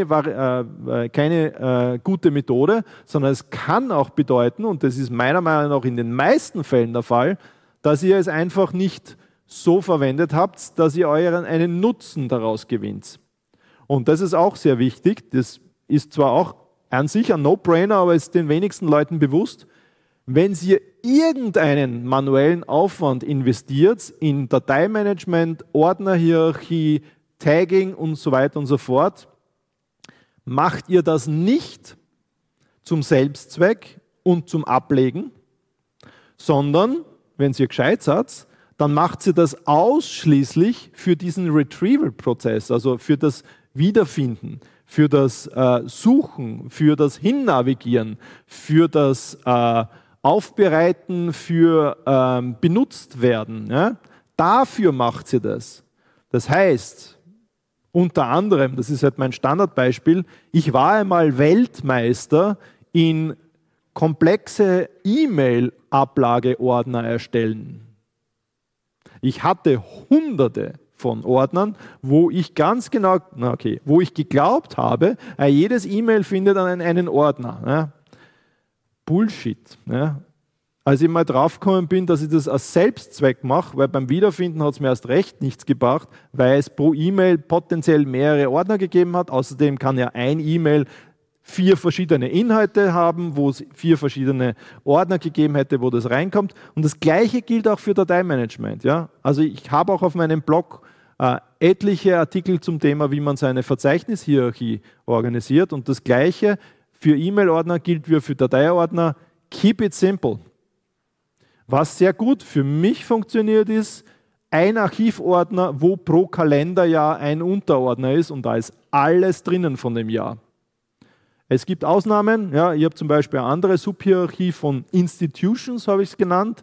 gute Methode, sondern es kann auch bedeuten, und das ist meiner Meinung nach in den meisten Fällen der Fall, dass ihr es einfach nicht so verwendet habt, dass ihr einen Nutzen daraus gewinnt. Und das ist auch sehr wichtig. Das ist zwar auch an sich ein No-Brainer, aber ist den wenigsten Leuten bewusst. Wenn ihr irgendeinen manuellen Aufwand investiert in Dateimanagement, Ordnerhierarchie, Tagging und so weiter und so fort, macht ihr das nicht zum Selbstzweck und zum Ablegen, sondern, wenn ihr gescheit seid, dann macht ihr das ausschließlich für diesen Retrieval-Prozess, also für das Wiederfinden, für das Suchen, für das Hinnavigieren, für das Aufbereiten, für benutzt werden. Ja? Dafür macht sie das. Das heißt, unter anderem, das ist halt mein Standardbeispiel, ich war einmal Weltmeister in komplexe E-Mail-Ablageordner erstellen. Ich hatte Hunderte von Ordnern, wo ich ganz genau, wo ich geglaubt habe, jedes E-Mail findet einen Ordner. Ja? Bullshit. Ja? als ich mal draufgekommen bin, dass ich das als Selbstzweck mache, weil beim Wiederfinden hat es mir erst recht nichts gebracht, weil es pro E-Mail potenziell mehrere Ordner gegeben hat. Außerdem kann ja ein E-Mail 4 verschiedene Inhalte haben, wo es 4 verschiedene Ordner gegeben hätte, wo das reinkommt. Und das Gleiche gilt auch für Dateimanagement. Ja? Also ich habe auch auf meinem Blog etliche Artikel zum Thema, wie man seine Verzeichnishierarchie organisiert. Und das Gleiche für E-Mail-Ordner gilt wie für Dateiordner. Keep it simple. Was sehr gut für mich funktioniert ist, ein Archivordner, wo pro Kalenderjahr ein Unterordner ist und da ist alles drinnen von dem Jahr. Es gibt Ausnahmen, ja, ich habe zum Beispiel eine andere Subhierarchie von Institutions, habe ich es genannt.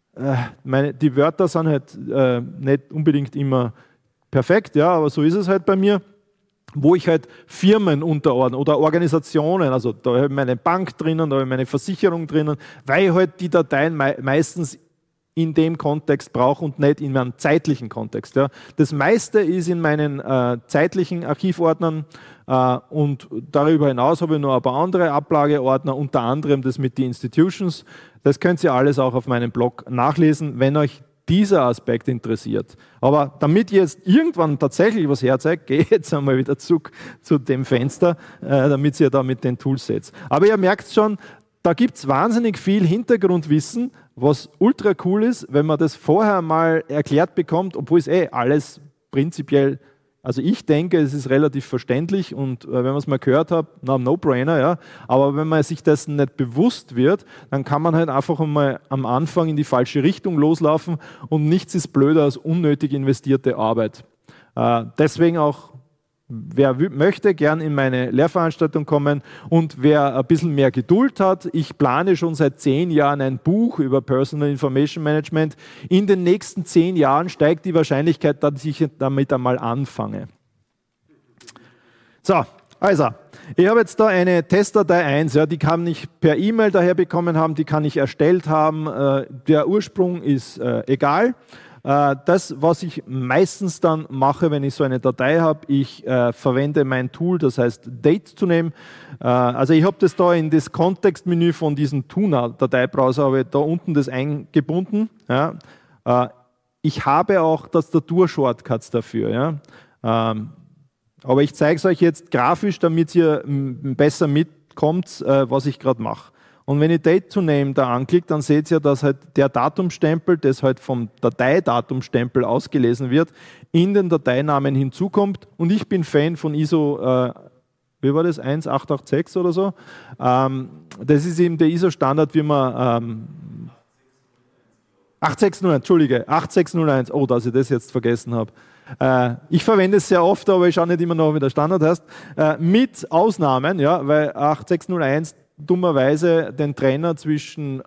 Die Wörter sind halt nicht unbedingt immer perfekt, ja, aber so ist es halt bei mir, wo ich halt Firmen unterordne oder Organisationen, also da habe ich meine Bank drinnen, da habe ich meine Versicherung drinnen, weil ich halt die Dateien meistens in dem Kontext brauche und nicht in meinem zeitlichen Kontext. Ja. Das meiste ist in meinen zeitlichen Archivordnern und darüber hinaus habe ich noch ein paar andere Ablageordner, unter anderem das mit den Institutions. Das könnt ihr alles auch auf meinem Blog nachlesen, wenn euch dieser Aspekt interessiert. Aber damit ihr jetzt irgendwann tatsächlich was herzeigt, gehe ich jetzt einmal wieder zurück zu dem Fenster, damit ihr da mit den Tools seht. Aber ihr merkt schon, da gibt es wahnsinnig viel Hintergrundwissen, was ultra cool ist, wenn man das vorher mal erklärt bekommt, obwohl es alles prinzipiell, also ich denke, es ist relativ verständlich und wenn man es mal gehört hat, No-Brainer, ja. Aber wenn man sich dessen nicht bewusst wird, dann kann man halt einfach einmal am Anfang in die falsche Richtung loslaufen und nichts ist blöder als unnötig investierte Arbeit. Deswegen auch, wer möchte, gern in meine Lehrveranstaltung kommen und wer ein bisschen mehr Geduld hat, ich plane schon seit 10 Jahren ein Buch über Personal Information Management. In den nächsten 10 Jahren steigt die Wahrscheinlichkeit, dass ich damit einmal anfange. So, also, ich habe jetzt da eine Testdatei 1, ja, die kann ich per E-Mail daher bekommen haben, die kann ich erstellt haben, der Ursprung ist egal. Das, was ich meistens dann mache, wenn ich so eine Datei habe, ich verwende mein Tool, das heißt Date to Name. Also ich habe das da in das Kontextmenü von diesem Tuna-Dateibrowser, habe ich da unten das eingebunden. Ja. Ich habe auch Tastatur-Shortcuts dafür. Ja. Aber ich zeige es euch jetzt grafisch, damit ihr besser mitkommt, was ich gerade mache. Und wenn ich Date to Name da anklicke, dann seht ihr, dass halt der Datumstempel, das halt vom Dateidatumstempel ausgelesen wird, in den Dateinamen hinzukommt. Und ich bin Fan von ISO, wie war das, 1886 oder so. Das ist eben der ISO-Standard, wie man 8601, Entschuldige, 8601, oh, dass ich das jetzt vergessen habe. Ich verwende es sehr oft, aber ich schaue nicht immer noch, wie der Standard heißt. Mit Ausnahmen, ja, weil 8601 dummerweise den Trenner zwischen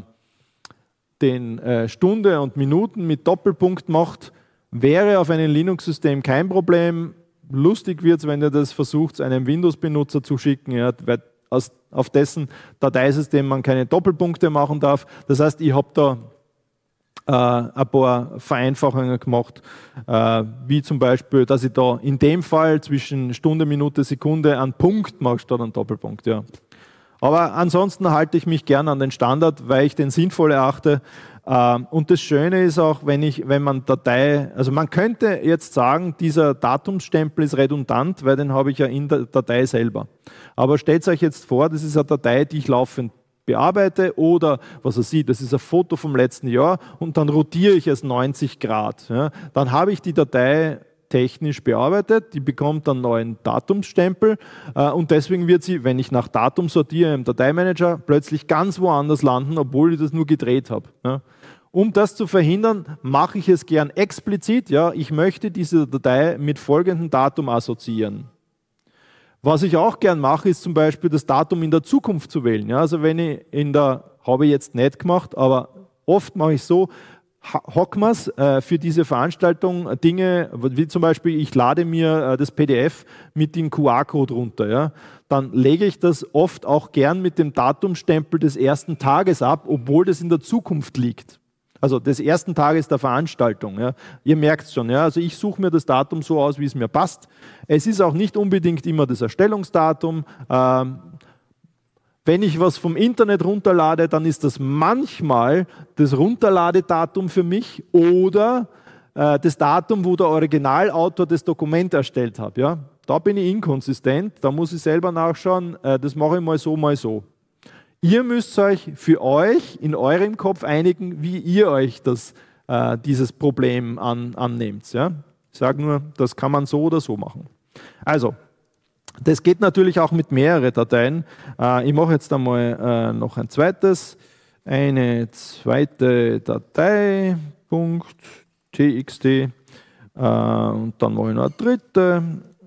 den Stunde und Minuten mit Doppelpunkt macht, wäre auf einem Linux-System kein Problem. Lustig wird es, wenn ihr das versucht, einem Windows-Benutzer zu schicken, ja, weil auf dessen Dateisystem man keine Doppelpunkte machen darf. Das heißt, ich habe da ein paar Vereinfachungen gemacht, wie zum Beispiel, dass ich da in dem Fall zwischen Stunde, Minute, Sekunde einen Punkt mache statt einen Doppelpunkt. Ja. Aber ansonsten halte ich mich gern an den Standard, weil ich den sinnvoll erachte. Und das Schöne ist auch, wenn man Datei, also man könnte jetzt sagen, dieser Datumsstempel ist redundant, weil den habe ich ja in der Datei selber. Aber stellt euch jetzt vor, das ist eine Datei, die ich laufend bearbeite oder, was er sieht, das ist ein Foto vom letzten Jahr und dann rotiere ich es 90 Grad. Ja. Dann habe ich die Datei technisch bearbeitet, die bekommt dann einen neuen Datumsstempel und deswegen wird sie, wenn ich nach Datum sortiere im Dateimanager, plötzlich ganz woanders landen, obwohl ich das nur gedreht habe. Ja. Um das zu verhindern, mache ich es gern explizit. Ja. Ich möchte diese Datei mit folgendem Datum assoziieren. Was ich auch gern mache, ist zum Beispiel das Datum in der Zukunft zu wählen. Ja. Also wenn ich habe ich jetzt nicht gemacht, aber oft mache ich so, Hockmas für diese Veranstaltung Dinge, wie zum Beispiel, ich lade mir das PDF mit dem QR-Code runter. Ja. Dann lege ich das oft auch gern mit dem Datumstempel des ersten Tages ab, obwohl das in der Zukunft liegt. Also des ersten Tages der Veranstaltung. Ja. Ihr merkt es schon, ja. Also ich suche mir das Datum so aus, wie es mir passt. Es ist auch nicht unbedingt immer das Erstellungsdatum. wenn ich was vom Internet runterlade, dann ist das manchmal das Runterladedatum für mich oder das Datum, wo der Originalautor das Dokument erstellt hat. Ja? Da bin ich inkonsistent, da muss ich selber nachschauen, das mache ich mal so, mal so. Ihr müsst euch für euch in eurem Kopf einigen, wie ihr euch dieses Problem annehmt. Ja? Ich sage nur, das kann man so oder so machen. Also, das geht natürlich auch mit mehreren Dateien. Ich mache jetzt einmal noch eine zweite Datei, .txt, und dann mache ich noch eine dritte,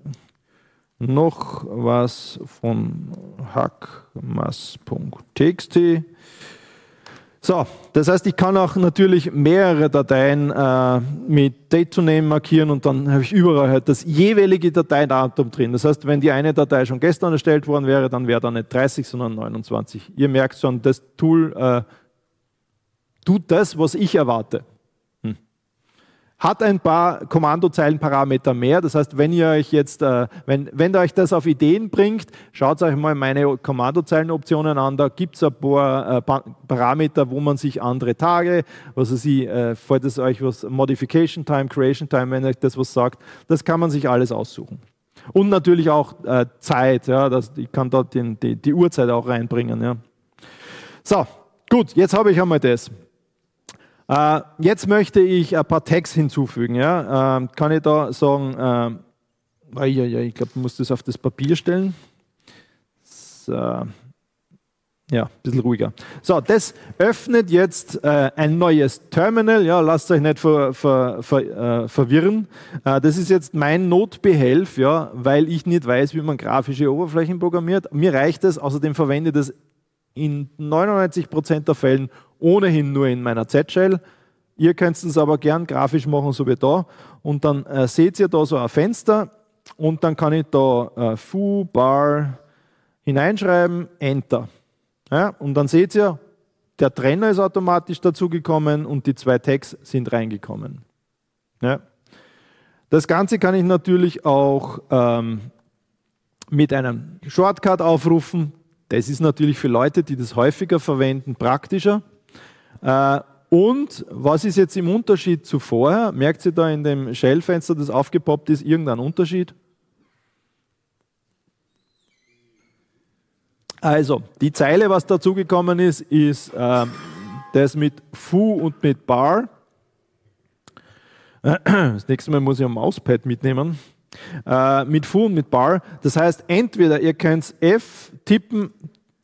noch was von hackmas.txt. So, das heißt, ich kann auch natürlich mehrere Dateien mit Date to Name markieren und dann habe ich überall halt das jeweilige Dateidatum drin. Das heißt, wenn die eine Datei schon gestern erstellt worden wäre, dann wäre da nicht 30, sondern 29. Ihr merkt schon, das Tool tut das, was ich erwarte. Hat ein paar Kommandozeilenparameter mehr. Das heißt, wenn ihr euch jetzt, wenn euch das auf Ideen bringt, schaut euch mal meine Kommandozeilenoptionen an. Da gibt es ein paar Parameter, wo man sich andere Tage, fällt es euch was, Modification Time, Creation Time, wenn euch das was sagt, das kann man sich alles aussuchen. Und natürlich auch Zeit. Ja, ich kann dort die Uhrzeit auch reinbringen. Ja. So, gut, jetzt habe ich einmal das. Jetzt möchte ich ein paar Tags hinzufügen. Ja? Kann ich da sagen, ich glaube, ich muss das auf das Papier stellen. So. Ja, ein bisschen ruhiger. So, das öffnet jetzt ein neues Terminal. Ja, lasst euch nicht verwirren. Das ist jetzt mein Notbehelf, ja, weil ich nicht weiß, wie man grafische Oberflächen programmiert. Mir reicht es, außerdem verwende ich das in 99% der Fällen ohnehin nur in meiner Z-Shell. Ihr könnt es aber gern grafisch machen, so wie da. Und dann seht ihr da so ein Fenster und dann kann ich da foo-bar hineinschreiben, Enter. Ja, und dann seht ihr, der Trenner ist automatisch dazugekommen und die zwei Tags sind reingekommen. Ja. Das Ganze kann ich natürlich auch mit einem Shortcut aufrufen. Das ist natürlich für Leute, die das häufiger verwenden, praktischer. Und was ist jetzt im Unterschied zu vorher? Merkt ihr da in dem Shell-Fenster, das aufgepoppt ist, irgendeinen Unterschied? Also, die Zeile, was dazugekommen ist das mit foo und mit bar. Das nächste Mal muss ich ein Mauspad mitnehmen. Mit foo und mit bar. Das heißt, entweder ihr könnt F tippen,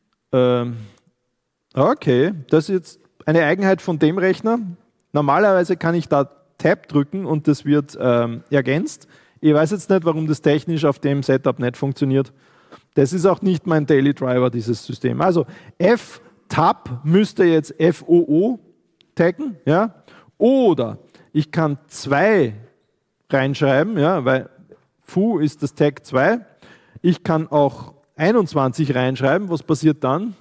okay, das ist jetzt eine Eigenheit von dem Rechner. Normalerweise kann ich da Tab drücken und das wird ergänzt. Ich weiß jetzt nicht, warum das technisch auf dem Setup nicht funktioniert. Das ist auch nicht mein Daily Driver, dieses System. Also F-Tab müsste jetzt FOO taggen. Ja? Oder ich kann 2 reinschreiben, ja, weil foo ist das Tag 2. Ich kann auch 21 reinschreiben. Was passiert dann?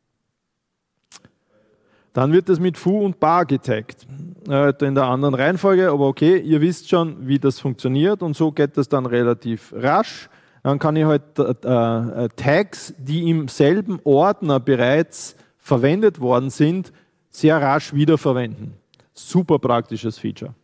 Dann wird das mit foo und bar getaggt. In der anderen Reihenfolge, aber okay, ihr wisst schon, wie das funktioniert und so geht das dann relativ rasch. Dann kann ich halt Tags, die im selben Ordner bereits verwendet worden sind, sehr rasch wiederverwenden. Super praktisches Feature.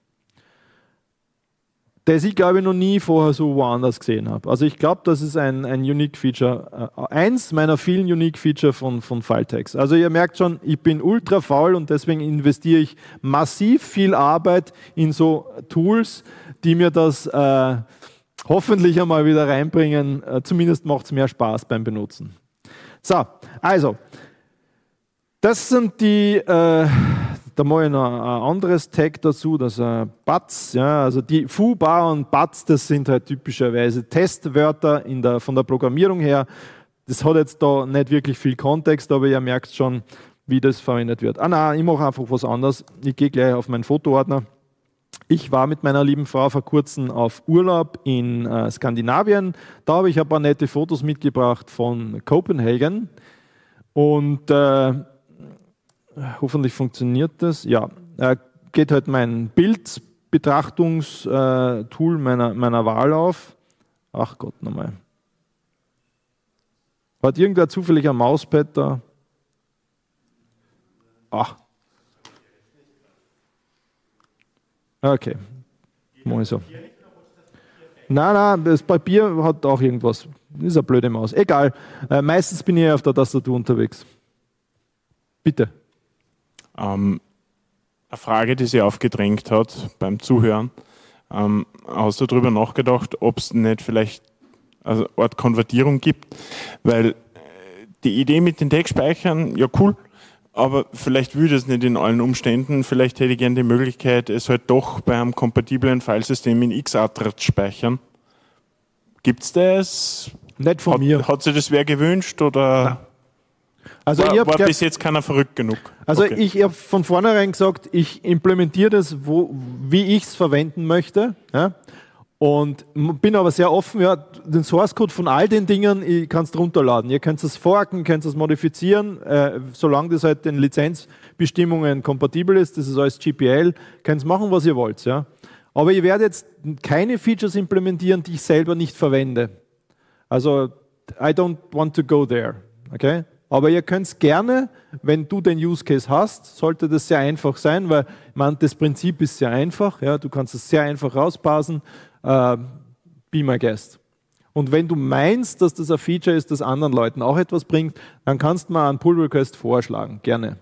Das ich, glaube ich, noch nie vorher so woanders gesehen habe. Also ich glaube, das ist ein Unique Feature, eins meiner vielen Unique Feature von Filetags. Also ihr merkt schon, ich bin ultra faul und deswegen investiere ich massiv viel Arbeit in so Tools, die mir das hoffentlich einmal wieder reinbringen. Zumindest macht es mehr Spaß beim Benutzen. So, also, das sind die... Da mache ich noch ein anderes Tag dazu, das ist Butts. Ja, also die foo, bar und Butts, das sind halt typischerweise Testwörter von der Programmierung her. Das hat jetzt da nicht wirklich viel Kontext, aber ihr merkt schon, wie das verwendet wird. Nein, ich mache einfach was anderes. Ich gehe gleich auf meinen Fotoordner. Ich war mit meiner lieben Frau vor kurzem auf Urlaub in Skandinavien. Da habe ich ein paar nette Fotos mitgebracht von Copenhagen. Und hoffentlich funktioniert das. Ja, geht halt mein Bildbetrachtungstool meiner Wahl auf. Ach Gott, nochmal. Hat irgendwer zufällig ein Mauspad da? Ah. Okay. Mal so. Nein, das Papier hat auch irgendwas. Das ist eine blöde Maus. Egal. Meistens bin ich auf der Tastatur unterwegs. Bitte. Eine Frage, die sich aufgedrängt hat beim Zuhören. Hast du darüber nachgedacht, ob es nicht vielleicht eine Art Konvertierung gibt? Weil die Idee mit den Textspeichern, ja cool, aber vielleicht würde es nicht in allen Umständen. Vielleicht hätte ich gerne die Möglichkeit, es halt doch bei einem kompatiblen Filesystem in XATTR speichern. Gibt es das? Nicht von mir. Hat sich das wer gewünscht oder? Nein. Also war bis jetzt keiner verrückt genug? Also okay. Ich habe von vornherein gesagt, ich implementiere das, wie ich es verwenden möchte. Ja? Und bin aber sehr offen, ja, den Source Code von all den Dingen, ich kann es runterladen. Ihr könnt es forken, könnt es modifizieren, solange das halt den Lizenzbestimmungen kompatibel ist, das ist alles GPL, könnt es machen, was ihr wollt. Ja? Aber ich werde jetzt keine Features implementieren, die ich selber nicht verwende. Also, I don't want to go there. Okay? Aber ihr könnt es gerne, wenn du den Use Case hast, sollte das sehr einfach sein, weil das Prinzip ist sehr einfach. Ja? Du kannst es sehr einfach rausparsen. Be my guest. Und wenn du meinst, dass das ein Feature ist, das anderen Leuten auch etwas bringt, dann kannst du mal einen Pull Request vorschlagen. Gerne.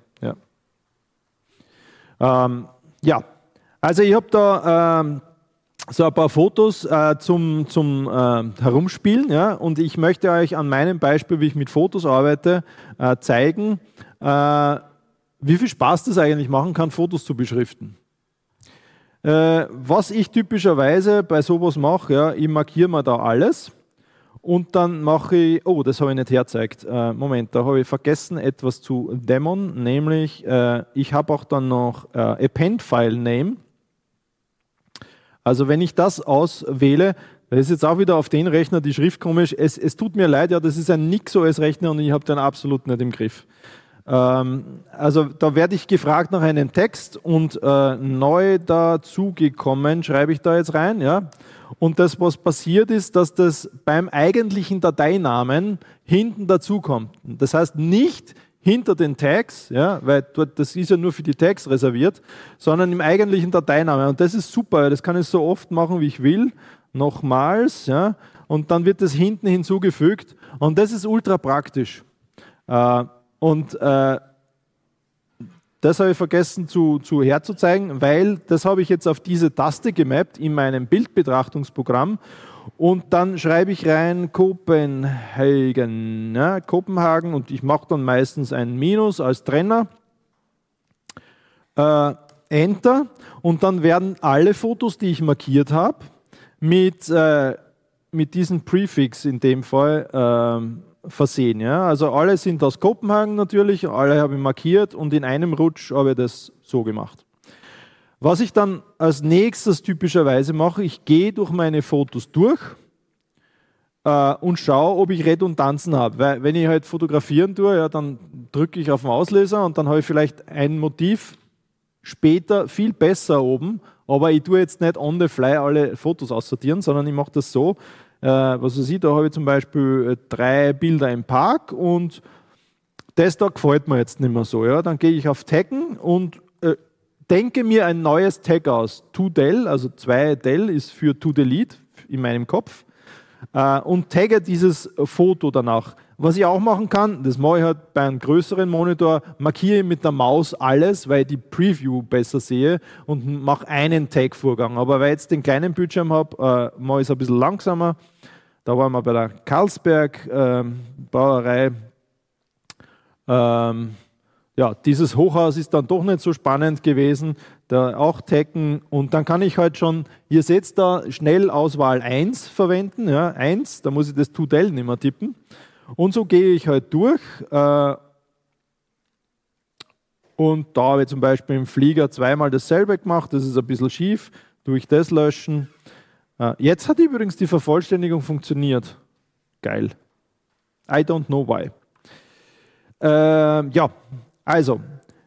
Ja. Also ich habe da so ein paar Fotos zum Herumspielen, ja, und ich möchte euch an meinem Beispiel, wie ich mit Fotos arbeite, zeigen, wie viel Spaß das eigentlich machen kann, Fotos zu beschriften. Was ich typischerweise bei sowas mache, ja, ich markiere mir da alles und dann mache ich, oh, das habe ich nicht hergezeigt, Moment, da habe ich vergessen etwas zu dämmern, nämlich ich habe auch dann noch Append-File-Name. Also wenn ich das auswähle, das ist jetzt auch wieder auf den Rechner die Schrift komisch, es tut mir leid, ja, das ist ein NixOS-Rechner und ich habe den absolut nicht im Griff. Also da werde ich gefragt nach einem Text und neu dazugekommen, schreibe ich da jetzt rein, ja. Und das, was passiert ist, dass das beim eigentlichen Dateinamen hinten dazukommt. Das heißt nicht hinter den Tags, ja, weil dort, das ist ja nur für die Tags reserviert, sondern im eigentlichen Dateinamen. Und das ist super, das kann ich so oft machen, wie ich will, nochmals, ja, und dann wird das hinten hinzugefügt und das ist ultra praktisch. Und das habe ich vergessen herzuzeigen, weil das habe ich jetzt auf diese Taste gemappt in meinem Bildbetrachtungsprogramm und dann schreibe ich rein Kopenhagen, ja, Kopenhagen und ich mache dann meistens ein Minus als Trenner, Enter und dann werden alle Fotos, die ich markiert habe, mit diesem Prefix in dem Fall versehen. Ja? Also alle sind aus Kopenhagen natürlich, alle habe ich markiert und in einem Rutsch habe ich das so gemacht. Was ich dann als nächstes typischerweise mache, ich gehe durch meine Fotos durch und schaue, ob ich Redundanzen habe. Weil wenn ich halt fotografieren tue, ja, dann drücke ich auf den Auslöser und dann habe ich vielleicht ein Motiv später viel besser oben, aber ich tue jetzt nicht on the fly alle Fotos aussortieren, sondern ich mache das so, was weiß ich, da habe ich zum Beispiel 3 Bilder im Park und das da gefällt mir jetzt nicht mehr so. Ja? Dann gehe ich auf Taggen und denke mir ein neues Tag aus. To-Del, also 2Del ist für To-Delete in meinem Kopf und tagge dieses Foto danach. Was ich auch machen kann, das mache ich halt bei einem größeren Monitor, markiere ich mit der Maus alles, weil ich die Preview besser sehe und mache einen Tag-Vorgang. Aber weil ich jetzt den kleinen Bildschirm habe, mache ich es ein bisschen langsamer. Da waren wir bei der Carlsberg Brauerei. Ja, dieses Hochhaus ist dann doch nicht so spannend gewesen, da auch taggen und dann kann ich halt schon, ihr seht da, schnell Auswahl 1 verwenden, ja, 1, da muss ich das To-Del nicht mehr tippen. Und so gehe ich halt durch und da habe ich zum Beispiel im Flieger zweimal dasselbe gemacht, das ist ein bisschen schief, durch das löschen. Jetzt hat übrigens die Vervollständigung funktioniert. Geil. I don't know why. Ja, also,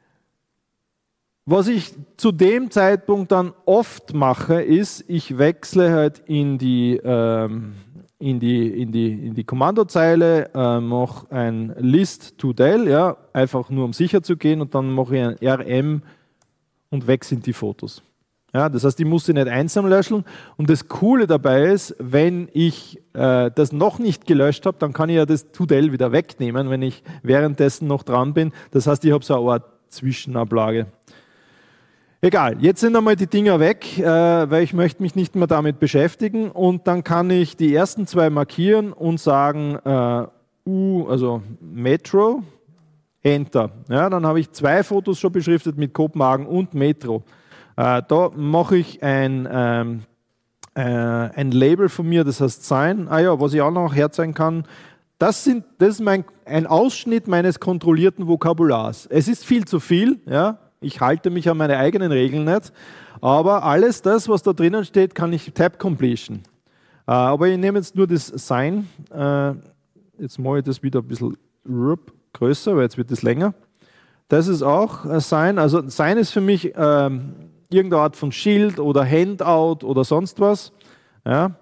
was ich zu dem Zeitpunkt dann oft mache, ist, ich wechsle halt in in die Kommandozeile, mache ein List to del, ja, einfach nur um sicher zu gehen, und dann mache ich ein rm und weg sind die Fotos. Ja, das heißt, ich muss sie nicht einzeln löschen. Und das Coole dabei ist, wenn ich das noch nicht gelöscht habe, dann kann ich ja das to-del wieder wegnehmen, wenn ich währenddessen noch dran bin. Das heißt, ich habe so eine Art Zwischenablage. Egal, jetzt sind einmal die Dinger weg, weil ich möchte mich nicht mehr damit beschäftigen. Und dann kann ich die ersten zwei markieren und sagen also Metro, Enter. Ja, dann habe ich zwei Fotos schon beschriftet mit Kopenhagen und Metro. Da mache ich ein Label von mir, das heißt Sign. Was ich auch noch herzeigen kann, das ist ein Ausschnitt meines kontrollierten Vokabulars. Es ist viel zu viel, ja. Ich halte mich an meine eigenen Regeln nicht, aber alles das, was da drinnen steht, kann ich Tab Completion. Aber ich nehme jetzt nur das Sign. Jetzt mache ich das wieder ein bisschen größer, weil jetzt wird das länger. Das ist auch Sign. Also Sign ist für mich irgendeine Art von Schild oder Handout oder sonst was. Ja.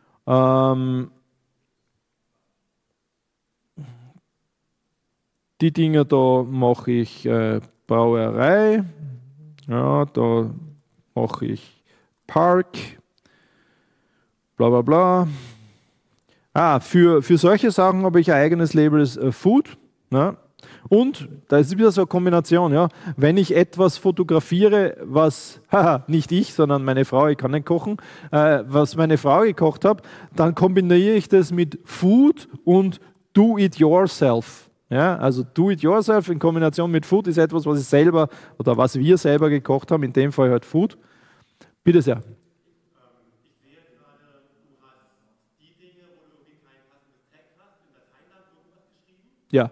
Die Dinge da mache ich Brauerei. Ja, da mache ich Park. Bla bla bla. Für solche Sachen habe ich ein eigenes Label, das Food. Ja. Und da ist wieder so eine Kombination, ja. Wenn ich etwas fotografiere, was, nicht ich, sondern meine Frau, ich kann nicht kochen, was meine Frau gekocht hat, dann kombiniere ich das mit Food und Do It Yourself. Ja, also Do It Yourself in Kombination mit Food ist etwas, was ich selber oder was wir selber gekocht haben, in dem Fall halt Food. Bitte sehr. Ich sehe gerade, du hast die Dinge, wo du kein passendes Tag hast, in Dateinamen irgendwas geschrieben. Ja.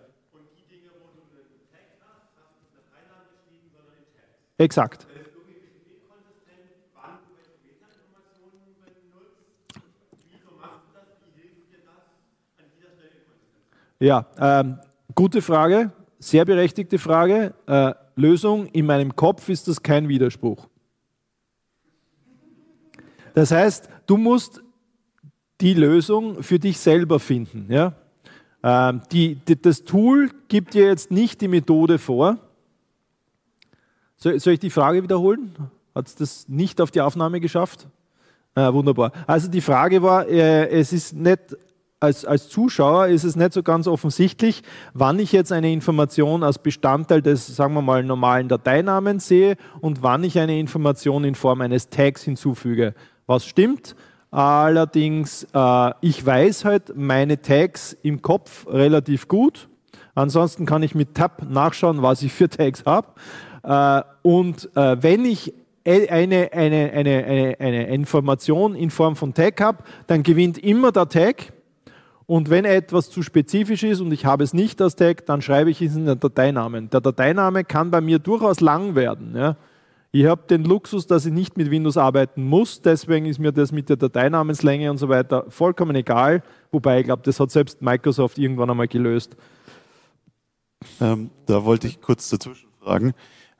Exakt. Ist irgendwie ein bisschen inkonsistent, wann du welche Metainformationen benutzt. Wieso machst du das? Wie hilft dir das an dieser Stelle inkonsistent? Ja, gute Frage, sehr berechtigte Frage. Lösung, in meinem Kopf ist das kein Widerspruch. Das heißt, du musst die Lösung für dich selber finden. Ja? Das Tool gibt dir jetzt nicht die Methode vor. Soll ich die Frage wiederholen? Hat es das nicht auf die Aufnahme geschafft? Wunderbar. Also die Frage war, es ist nicht, als Zuschauer ist es nicht so ganz offensichtlich, wann ich jetzt eine Information als Bestandteil des, sagen wir mal, normalen Dateinamens sehe und wann ich eine Information in Form eines Tags hinzufüge. Was stimmt? Allerdings, ich weiß halt meine Tags im Kopf relativ gut. Ansonsten kann ich mit Tab nachschauen, was ich für Tags habe. Und wenn ich eine Information in Form von Tag habe, dann gewinnt immer der Tag. Und wenn etwas zu spezifisch ist und ich habe es nicht als Tag, dann schreibe ich es in den Dateinamen. Der Dateiname kann bei mir durchaus lang werden. Ja. Ich habe den Luxus, dass ich nicht mit Windows arbeiten muss, deswegen ist mir das mit der Dateinamenslänge und so weiter vollkommen egal. Wobei ich glaube, das hat selbst Microsoft irgendwann einmal gelöst. Da wollte ich kurz dazwischen fragen.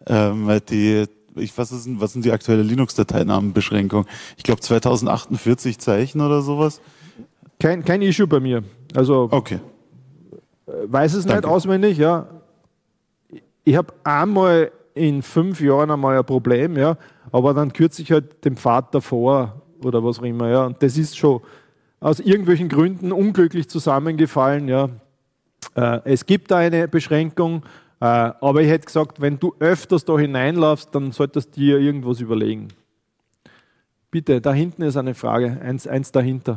Was sind die aktuelle Linux-Dateinamenbeschränkung? Ich glaube 2048 Zeichen oder sowas? Kein Issue bei mir. Also okay. Weiß es nicht auswendig, ja. Ich habe einmal in 5 Jahren einmal ein Problem, ja, aber dann kürze ich halt den Pfad davor oder was auch immer, ja. Und das ist schon aus irgendwelchen Gründen unglücklich zusammengefallen, ja. Es gibt da eine Beschränkung. Aber ich hätte gesagt, wenn du öfters da hineinlaufst, dann solltest du dir irgendwas überlegen. Bitte, da hinten ist eine Frage, eins dahinter.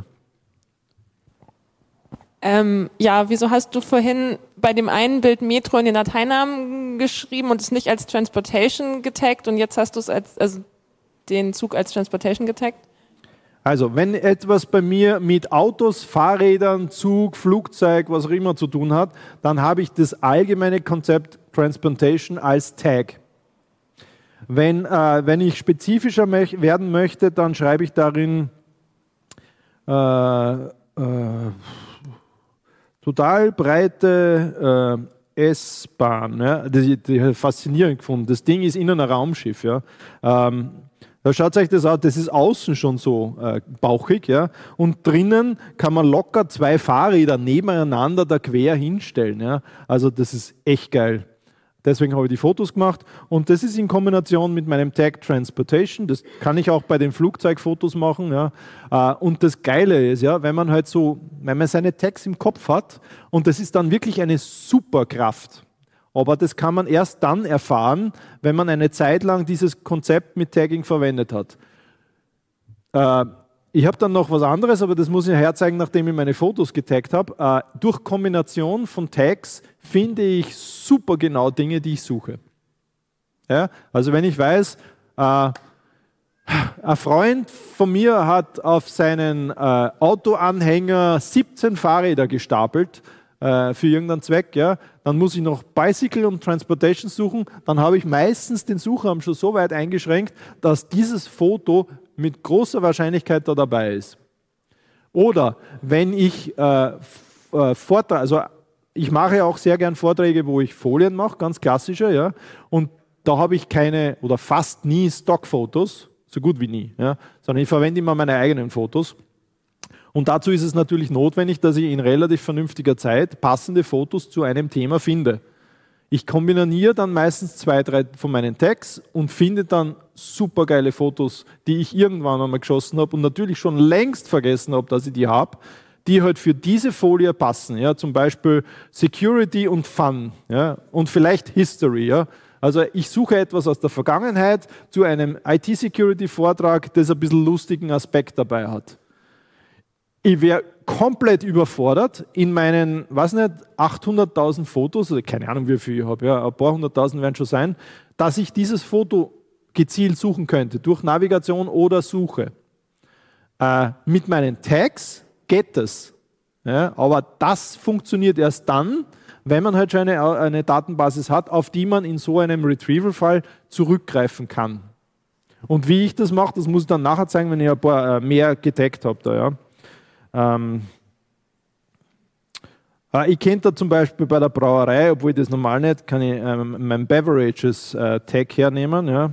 Wieso hast du vorhin bei dem einen Bild Metro in den Dateinamen geschrieben und es nicht als Transportation getaggt und jetzt hast du es den Zug als Transportation getaggt? Also, wenn etwas bei mir mit Autos, Fahrrädern, Zug, Flugzeug, was auch immer zu tun hat, dann habe ich das allgemeine Konzept Transportation als Tag. Wenn ich spezifischer werden möchte, dann schreibe ich darin total breite S-Bahn. Ja? Die faszinierend gefunden. Das Ding ist innen ein Raumschiff. Ja? Da schaut euch das an, das ist außen schon so bauchig, ja. Und drinnen kann man locker 2 Fahrräder nebeneinander da quer hinstellen, ja. Also das ist echt geil. Deswegen habe ich die Fotos gemacht und das ist in Kombination mit meinem Tag Transportation, das kann ich auch bei den Flugzeugfotos machen, ja. Und das Geile ist, ja, wenn man halt so, wenn man seine Tags im Kopf hat und das ist dann wirklich eine Superkraft. Aber das kann man erst dann erfahren, wenn man eine Zeit lang dieses Konzept mit Tagging verwendet hat. Ich habe dann noch was anderes, aber das muss ich herzeigen, nachdem ich meine Fotos getaggt habe. Durch Kombination von Tags finde ich super genau Dinge, die ich suche. Ja? Also wenn ich weiß, ein Freund von mir hat auf seinen Autoanhänger 17 Fahrräder gestapelt, für irgendeinen Zweck, ja, dann muss ich noch Bicycle und Transportation suchen, dann habe ich meistens den Suchraum schon so weit eingeschränkt, dass dieses Foto mit großer Wahrscheinlichkeit da dabei ist. Oder wenn ich Vortrag, also ich mache ja auch sehr gern Vorträge, wo ich Folien mache, ganz klassische, ja, und da habe ich keine oder fast nie Stockfotos, so gut wie nie, ja, sondern ich verwende immer meine eigenen Fotos. Und dazu ist es natürlich notwendig, dass ich in relativ vernünftiger Zeit passende Fotos zu einem Thema finde. Ich kombiniere dann meistens 2, 3 von meinen Tags und finde dann supergeile Fotos, die ich irgendwann einmal geschossen habe und natürlich schon längst vergessen habe, dass ich die habe, die halt für diese Folie passen. Ja, zum Beispiel Security und Fun, ja, und vielleicht History. Ja. Also ich suche etwas aus der Vergangenheit zu einem IT-Security-Vortrag, das ein bisschen lustigen Aspekt dabei hat. Ich wäre komplett überfordert in meinen, weiß nicht, 800.000 Fotos, also keine Ahnung, wie viel ich habe, ja, ein paar 100.000 werden schon sein, dass ich dieses Foto gezielt suchen könnte, durch Navigation oder Suche. Mit meinen Tags geht das. Ja, aber das funktioniert erst dann, wenn man halt schon eine Datenbasis hat, auf die man in so einem Retrieval-Fall zurückgreifen kann. Und wie ich das mache, das muss ich dann nachher zeigen, wenn ich ein paar mehr getaggt habe. Da, ja. Ich könnte da zum Beispiel bei der Brauerei, obwohl ich das normal nicht, kann ich mein Beverages Tag hernehmen. Ja.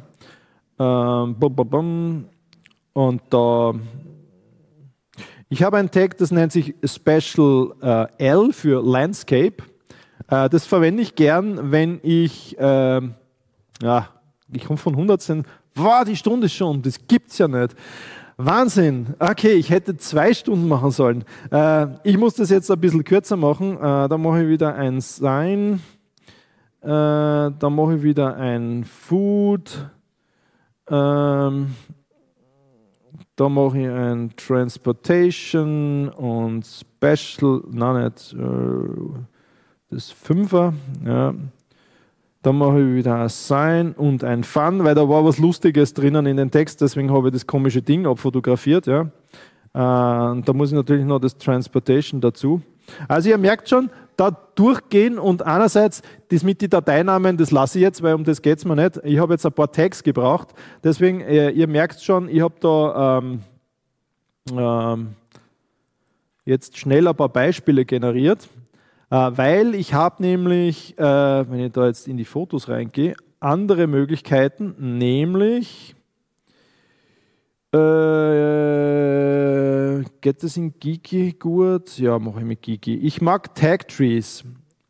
Und da, ich habe einen Tag, das nennt sich Special L für Landscape. Das verwende ich gern, wenn ich, ja, ich komme von 110, wow, die Stunde schon, das gibt's ja nicht. Wahnsinn. Okay, ich hätte 2 Stunden machen sollen. Ich muss das jetzt ein bisschen kürzer machen. Da mache ich wieder ein Sign. Da mache ich wieder ein Food. Da mache ich ein Transportation und Special. Nein, nicht. Das 5er. Ja. Dann mache ich wieder ein Sign und ein Fun, weil da war was Lustiges drinnen in den Text, deswegen habe ich das komische Ding abfotografiert. Ja. Da muss ich natürlich noch das Transportation dazu. Also ihr merkt schon, da durchgehen und einerseits das mit den Dateinamen, das lasse ich jetzt, weil um das geht es mir nicht. Ich habe jetzt ein paar Tags gebraucht, deswegen, ihr merkt schon, ich habe da jetzt schnell ein paar Beispiele generiert. Weil ich habe nämlich, wenn ich da jetzt in die Fotos reingehe, andere Möglichkeiten, nämlich, geht das in Geeky gut? Ja, mache ich mit Geeky. Ich mag Tag Trees.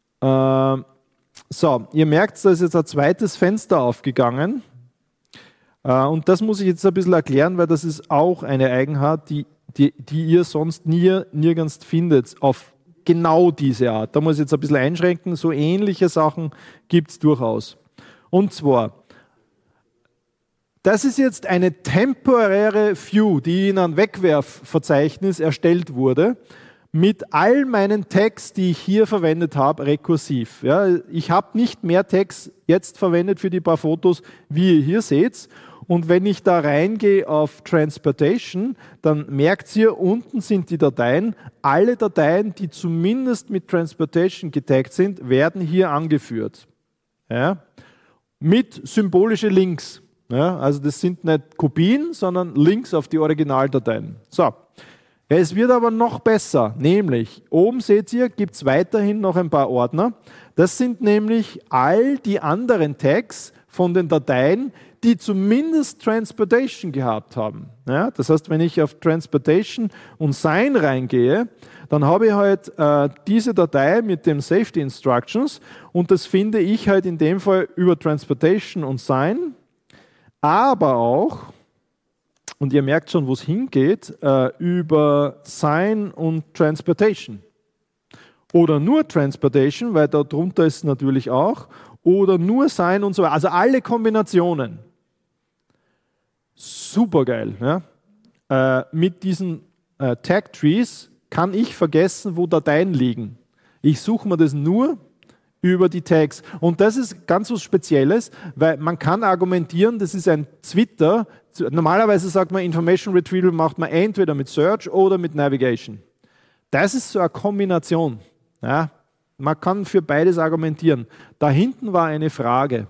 So, ihr merkt, da ist jetzt ein zweites Fenster aufgegangen. Und das muss ich jetzt ein bisschen erklären, weil das ist auch eine Eigenart, die ihr sonst nirgends findet, auf genau diese Art. Da muss ich jetzt ein bisschen einschränken, so ähnliche Sachen gibt es durchaus. Und zwar, das ist jetzt eine temporäre View, die in einem Wegwerfverzeichnis erstellt wurde, mit all meinen Tags, die ich hier verwendet habe, rekursiv. Ja, ich habe nicht mehr Tags jetzt verwendet für die paar Fotos, wie ihr hier seht. Und wenn ich da reingehe auf Transportation, dann merkt ihr, unten sind die Dateien. Alle Dateien, die zumindest mit Transportation getaggt sind, werden hier angeführt. Ja? Mit symbolischen Links. Ja? Also das sind nicht Kopien, sondern Links auf die Originaldateien. So. Es wird aber noch besser, nämlich oben seht ihr, gibt es weiterhin noch ein paar Ordner. Das sind nämlich all die anderen Tags von den Dateien, die zumindest Transportation gehabt haben. Ja, das heißt, wenn ich auf Transportation und Sign reingehe, dann habe ich halt diese Datei mit den Safety Instructions und das finde ich halt in dem Fall über Transportation und Sign, aber auch, und ihr merkt schon, wo es hingeht, über Sign und Transportation. Oder nur Transportation, weil da drunter ist es natürlich auch, oder nur Sign und so weiter. Also alle Kombinationen. Super geil. Ja? Mit diesen Tag Trees kann ich vergessen, wo Dateien liegen. Ich suche mir das nur über die Tags. Und das ist ganz was Spezielles, weil man kann argumentieren, das ist ein Twitter. Normalerweise sagt man, Information Retrieval macht man entweder mit Search oder mit Navigation. Das ist so eine Kombination. Ja? Man kann für beides argumentieren. Da hinten war eine Frage.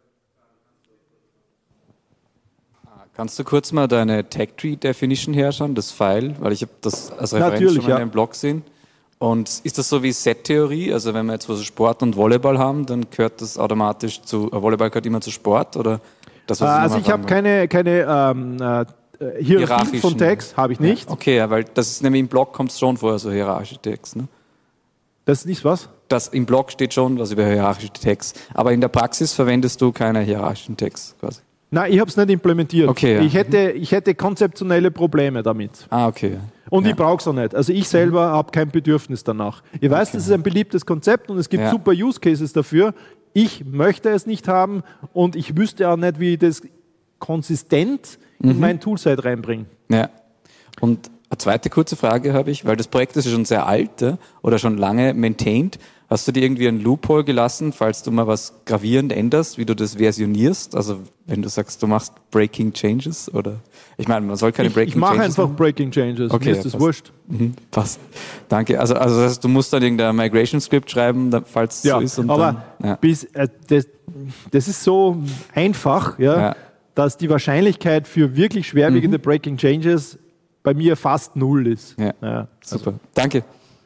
Kannst du kurz mal deine Tag-Tree-Definition herschauen, das File? Weil ich habe das als Referenz Natürlich, schon mal in einem Blog gesehen. Und ist das so wie Set-Theorie? Also wenn wir jetzt so Sport und Volleyball haben, dann gehört das automatisch zu, Volleyball gehört immer zu Sport? Oder das, was Also ich habe keine Hierarchie von Tags, habe ich nicht. Ja, okay, ja, weil das ist nämlich im Blog kommt es schon vor, so hierarchische Tags. Ne? Das ist nicht was? Das im Blog steht schon was über hierarchische Tags. Aber in der Praxis verwendest du keine hierarchischen Tags quasi. Nein, ich habe es nicht implementiert. Okay, ja. Ich hätte konzeptionelle Probleme damit. Ah, okay. Und ich brauche es auch nicht. Also ich selber habe kein Bedürfnis danach. Ich weiß, das ist ein beliebtes Konzept und es gibt super Use Cases dafür. Ich möchte es nicht haben und ich wüsste auch nicht, wie ich das konsistent in mein Toolset reinbringe. Ja. Und eine zweite kurze Frage habe ich, weil das Projekt ist ja schon sehr alt oder schon lange maintained. Hast du dir irgendwie einen Loophole gelassen, falls du mal was gravierend änderst, wie du das versionierst? Also wenn du sagst, du machst Breaking Changes oder? Ich meine, man soll keine Breaking Changes Ich mache einfach Breaking Changes, okay, mir ist das wurscht. Passt. Danke. Also das heißt, du musst dann irgendein Migration-Script schreiben, falls es so ist. Und aber dann, das ist so einfach, dass die Wahrscheinlichkeit für wirklich schwerwiegende Breaking Changes bei mir fast null ist. Ja, super. Danke.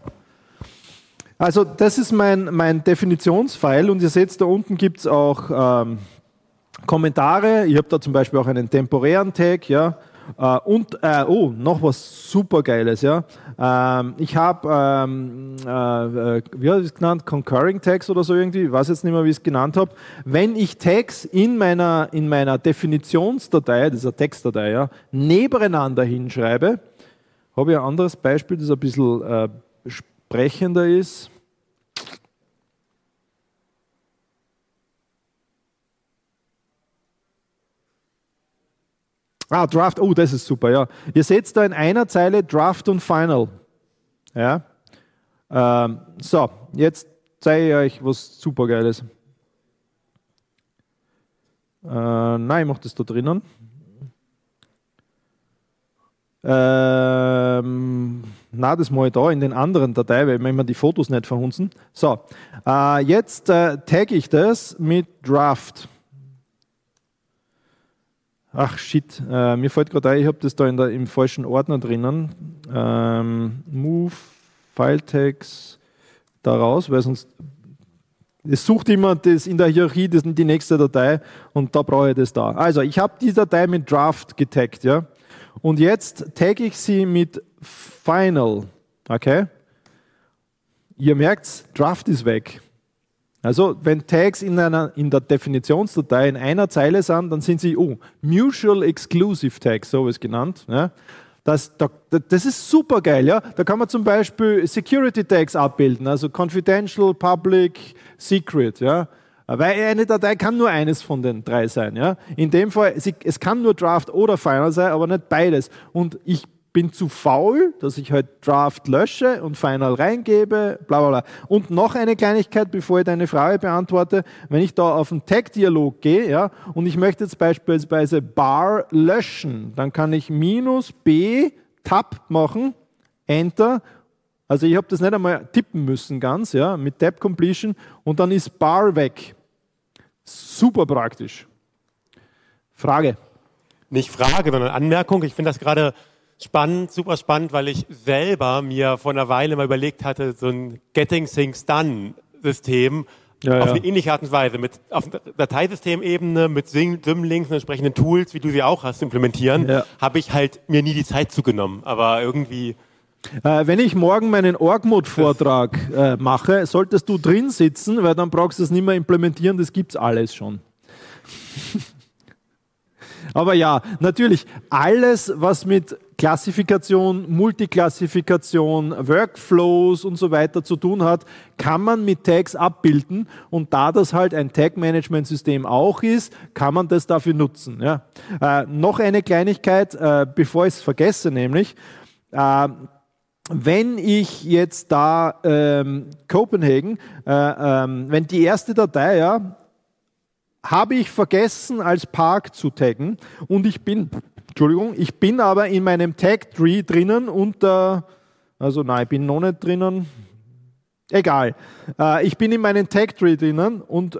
Also das ist mein Definitionsfile und ihr seht, da unten gibt es auch Kommentare. Ich habe da zum Beispiel auch einen temporären Tag, und noch was super Geiles, ich habe, wie habe ich es genannt, Concurring Tags oder so irgendwie, ich weiß jetzt nicht mehr, wie ich es genannt habe. Wenn ich Tags in meiner Definitionsdatei, dieser Textdatei, nebeneinander hinschreibe, habe ich ein anderes Beispiel, das ein bisschen sprechender ist. Draft, das ist super, ja. Ihr seht da in einer Zeile Draft und Final. Ja. So, jetzt zeige ich euch was super Geiles. Nein, ich mache das da drinnen. Das mache ich da in den anderen Datei, weil wir die Fotos nicht verhunzen. So, jetzt tagge ich das mit Draft. Ach shit, mir fällt gerade ein, ich habe das da im falschen Ordner drinnen. Move, File Tags da raus, weil sonst es sucht immer das in der Hierarchie die nächste Datei und da brauche ich das da. Also ich habe die Datei mit Draft getaggt, und jetzt tagge ich sie mit Final. Okay? Ihr merkt, Draft ist weg. Also wenn Tags in der Definitionsdatei in einer Zeile sind, dann sind sie Mutual Exclusive Tags, so ist es genannt. Ja? Das ist super geil. Ja? Da kann man zum Beispiel Security Tags abbilden, also Confidential, Public, Secret. Ja? Weil eine Datei kann nur eines von den drei sein. Ja? In dem Fall, es kann nur Draft oder Final sein, aber nicht beides. Und ich bin zu faul, dass ich halt Draft lösche und Final reingebe, bla bla bla. Und noch eine Kleinigkeit, bevor ich deine Frage beantworte. Wenn ich da auf den Tag-Dialog gehe, und ich möchte jetzt beispielsweise bar löschen, dann kann ich -B Tab machen, Enter. Also ich habe das nicht einmal tippen müssen ganz, mit Tab Completion und dann ist bar weg. Super praktisch. Frage? Nicht Frage, sondern Anmerkung. Ich finde das gerade spannend, super spannend, weil ich selber mir vor einer Weile mal überlegt hatte, so ein Getting Things Done System Ja, auf ja. eine ähnliche Art und Weise, auf Dateisystemebene, mit Symlinks und entsprechenden Tools, wie du sie auch hast, implementieren, Ja. habe ich halt mir nie die Zeit zugenommen. Aber irgendwie... Wenn ich morgen meinen Org-Mode-Vortrag mache, solltest du drin sitzen, weil dann brauchst du es nicht mehr implementieren, das gibt's alles schon. Aber ja, natürlich, alles, was mit Klassifikation, Multiklassifikation, Workflows und so weiter zu tun hat, kann man mit Tags abbilden. Und da das halt ein Tag-Management-System auch ist, kann man das dafür nutzen. Ja. Noch eine Kleinigkeit, bevor ich es vergesse, nämlich, wenn ich jetzt da Copenhagen, wenn die erste Datei, ja, habe ich vergessen als Park zu taggen und ich bin aber in meinem Tag-Tree drinnen ich bin noch nicht drinnen, egal, ich bin in meinem Tag-Tree drinnen und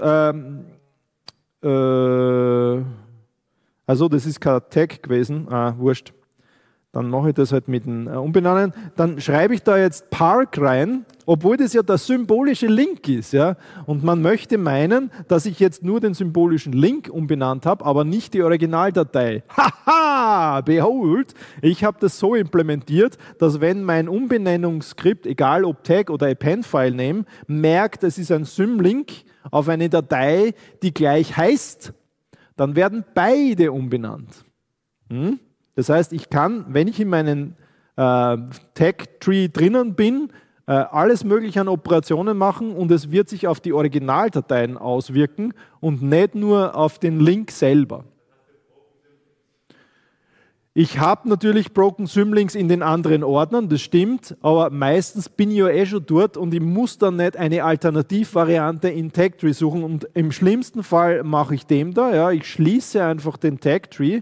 also das ist kein Tag gewesen, wurscht. Dann mache ich das halt mit dem Umbenennen. Dann schreibe ich da jetzt Park rein, obwohl das ja der symbolische Link ist. Ja? Und man möchte meinen, dass ich jetzt nur den symbolischen Link umbenannt habe, aber nicht die Originaldatei. Haha, behold, ich habe das so implementiert, dass wenn mein Umbenennungsskript, egal ob Tag oder Append-File-Name, merkt, es ist ein Symlink auf eine Datei, die gleich heißt, dann werden beide umbenannt. Das heißt, ich kann, wenn ich in meinem Tag-Tree drinnen bin, alles Mögliche an Operationen machen und es wird sich auf die Originaldateien auswirken und nicht nur auf den Link selber. Ich habe natürlich Broken Symlinks in den anderen Ordnern, das stimmt, aber meistens bin ich ja schon dort und ich muss dann nicht eine Alternativvariante in Tag-Tree suchen und im schlimmsten Fall mache ich dem da, ja, ich schließe einfach den Tag-Tree.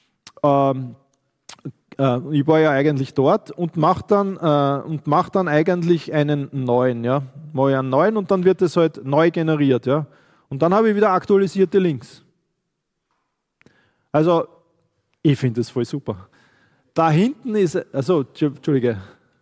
Ich war ja eigentlich dort und mache dann eigentlich einen neuen, ja, mache einen neuen und dann wird es halt neu generiert, ja, und dann habe ich wieder aktualisierte Links. Also ich finde das voll super. Da hinten ist, also Entschuldige.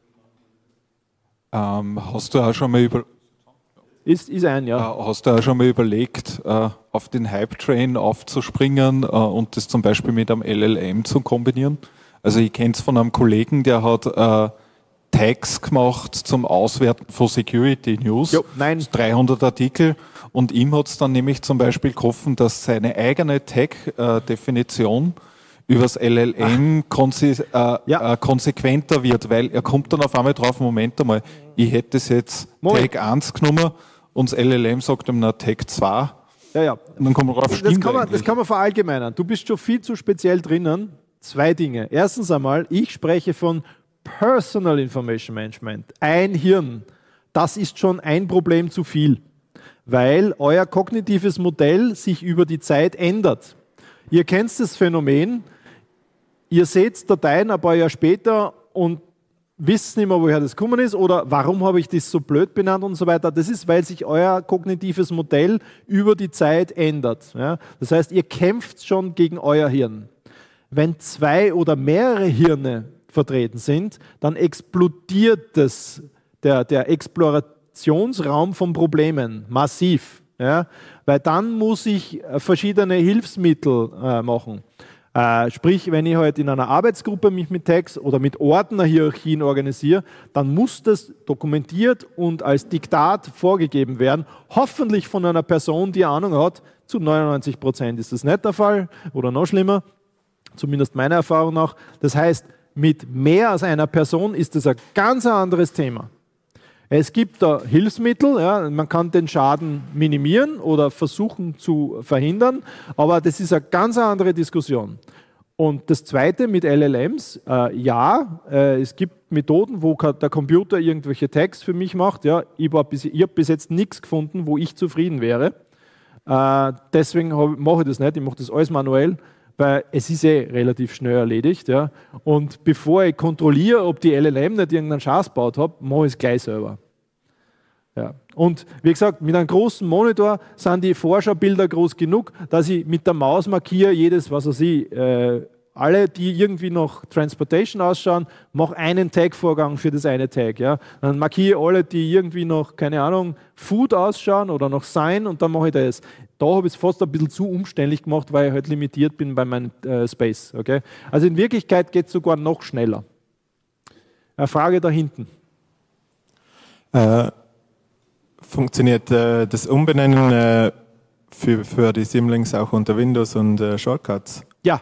Hast du auch schon mal Ist ein, ja. Hast du auch schon mal überlegt, auf den Hype-Train aufzuspringen und das zum Beispiel mit einem LLM zu kombinieren? Also ich kenne es von einem Kollegen, der hat Tags gemacht zum Auswerten von Security News. Jo, nein. 300 Artikel. Und ihm hat es dann nämlich zum Beispiel geholfen, dass seine eigene Tag-Definition übers LLM konsequenter wird, weil er kommt dann auf einmal drauf, Moment einmal, ich hätte es jetzt Tag 1 genommen und das LLM sagt ihm, Tag 2. Ja. Und dann kommt man drauf, das kann man verallgemeinern. Du bist schon viel zu speziell drinnen. Zwei Dinge. Erstens einmal, ich spreche von Personal Information Management. Ein Hirn. Das ist schon ein Problem zu viel, weil euer kognitives Modell sich über die Zeit ändert. Ihr kennt das Phänomen, ihr seht Dateien ein paar Jahre später und wisst nicht mehr, woher das gekommen ist oder warum habe ich das so blöd benannt und so weiter. Das ist, weil sich euer kognitives Modell über die Zeit ändert. Ja? Das heißt, ihr kämpft schon gegen euer Hirn. Wenn zwei oder mehrere Hirne vertreten sind, dann explodiert der Explorationsraum von Problemen massiv. Ja? Weil dann muss ich verschiedene Hilfsmittel machen. Sprich, wenn ich halt in einer Arbeitsgruppe mich mit Tags oder mit Ordnerhierarchien organisiere, dann muss das dokumentiert und als Diktat vorgegeben werden. Hoffentlich von einer Person, die Ahnung hat. Zu 99% ist das nicht der Fall oder noch schlimmer. Zumindest meiner Erfahrung nach. Das heißt, mit mehr als einer Person ist das ein ganz anderes Thema. Es gibt da Hilfsmittel, ja, man kann den Schaden minimieren oder versuchen zu verhindern, aber das ist eine ganz andere Diskussion. Und das Zweite mit LLMs, es gibt Methoden, wo der Computer irgendwelche Tags für mich macht. Ja, ich habe bis jetzt nichts gefunden, wo ich zufrieden wäre. Deswegen mache ich das nicht, ich mache das alles manuell. Weil es ist relativ schnell erledigt. Ja. Und bevor ich kontrolliere, ob die LLM nicht irgendeinen Schatz gebaut hat, mache ich es gleich selber. Ja. Und wie gesagt, mit einem großen Monitor sind die Vorschaubilder groß genug, dass ich mit der Maus markiere, jedes, was weiß ich, alle, die irgendwie nach Transportation ausschauen, mach einen Tag-Vorgang für das eine Tag. Ja. Dann markiere alle, die irgendwie nach, keine Ahnung, Food ausschauen oder nach Sign und dann mache ich das. Da habe ich es fast ein bisschen zu umständlich gemacht, weil ich halt limitiert bin bei meinem Space. Okay? Also in Wirklichkeit geht es sogar noch schneller. Eine Frage da hinten. Funktioniert das Umbenennen für die Symlinks auch unter Windows und Shortcuts? Ja.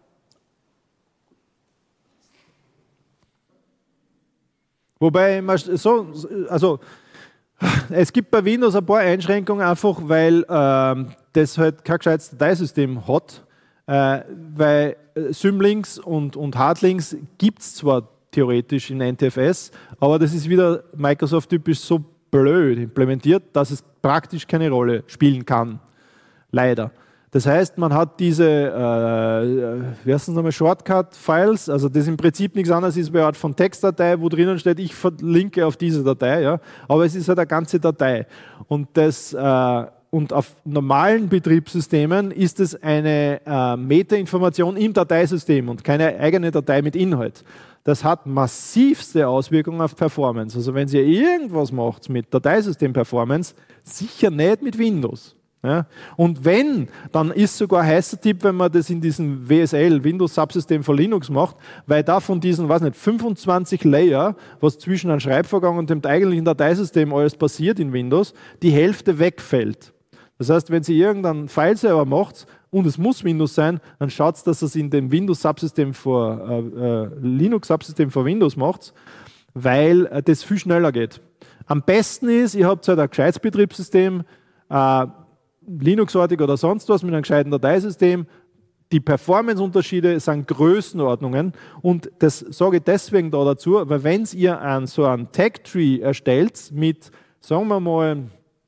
Wobei, also es gibt bei Windows ein paar Einschränkungen, einfach weil das halt kein gescheites Dateisystem hat, weil Symlinks und Hardlinks gibt es zwar theoretisch in NTFS, aber das ist wieder Microsoft-typisch so blöd implementiert, dass es praktisch keine Rolle spielen kann. Leider. Das heißt, man hat diese wie heißt das nochmal, Shortcut-Files, also das im Prinzip nichts anderes ist wie eine Art von Textdatei, wo drinnen steht, ich verlinke auf diese Datei, ja, aber es ist halt eine ganze Datei. Und auf normalen Betriebssystemen ist es eine Metainformation im Dateisystem und keine eigene Datei mit Inhalt. Das hat massivste Auswirkungen auf Performance. Also wenn ihr irgendwas macht mit Dateisystem-Performance, sicher nicht mit Windows. Ja? Und wenn, dann ist sogar ein heißer Tipp, wenn man das in diesem WSL, Windows Subsystem für Linux macht, weil da von diesen, 25 Layer, was zwischen einem Schreibvorgang und dem eigentlichen Dateisystem alles passiert in Windows, die Hälfte wegfällt. Das heißt, wenn Sie irgendeinen File-Server macht und es muss Windows sein, dann schaut, dass es in dem Windows Subsystem für Linux Subsystem für Windows macht, weil das viel schneller geht. Am besten ist, ihr habt halt ein gescheites Betriebssystem, Linux-artig oder sonst was mit einem gescheiten Dateisystem. Die Performance-Unterschiede sind Größenordnungen und das sage ich deswegen da dazu, weil wenn ihr so einen Tag-Tree erstellt mit, sagen wir mal,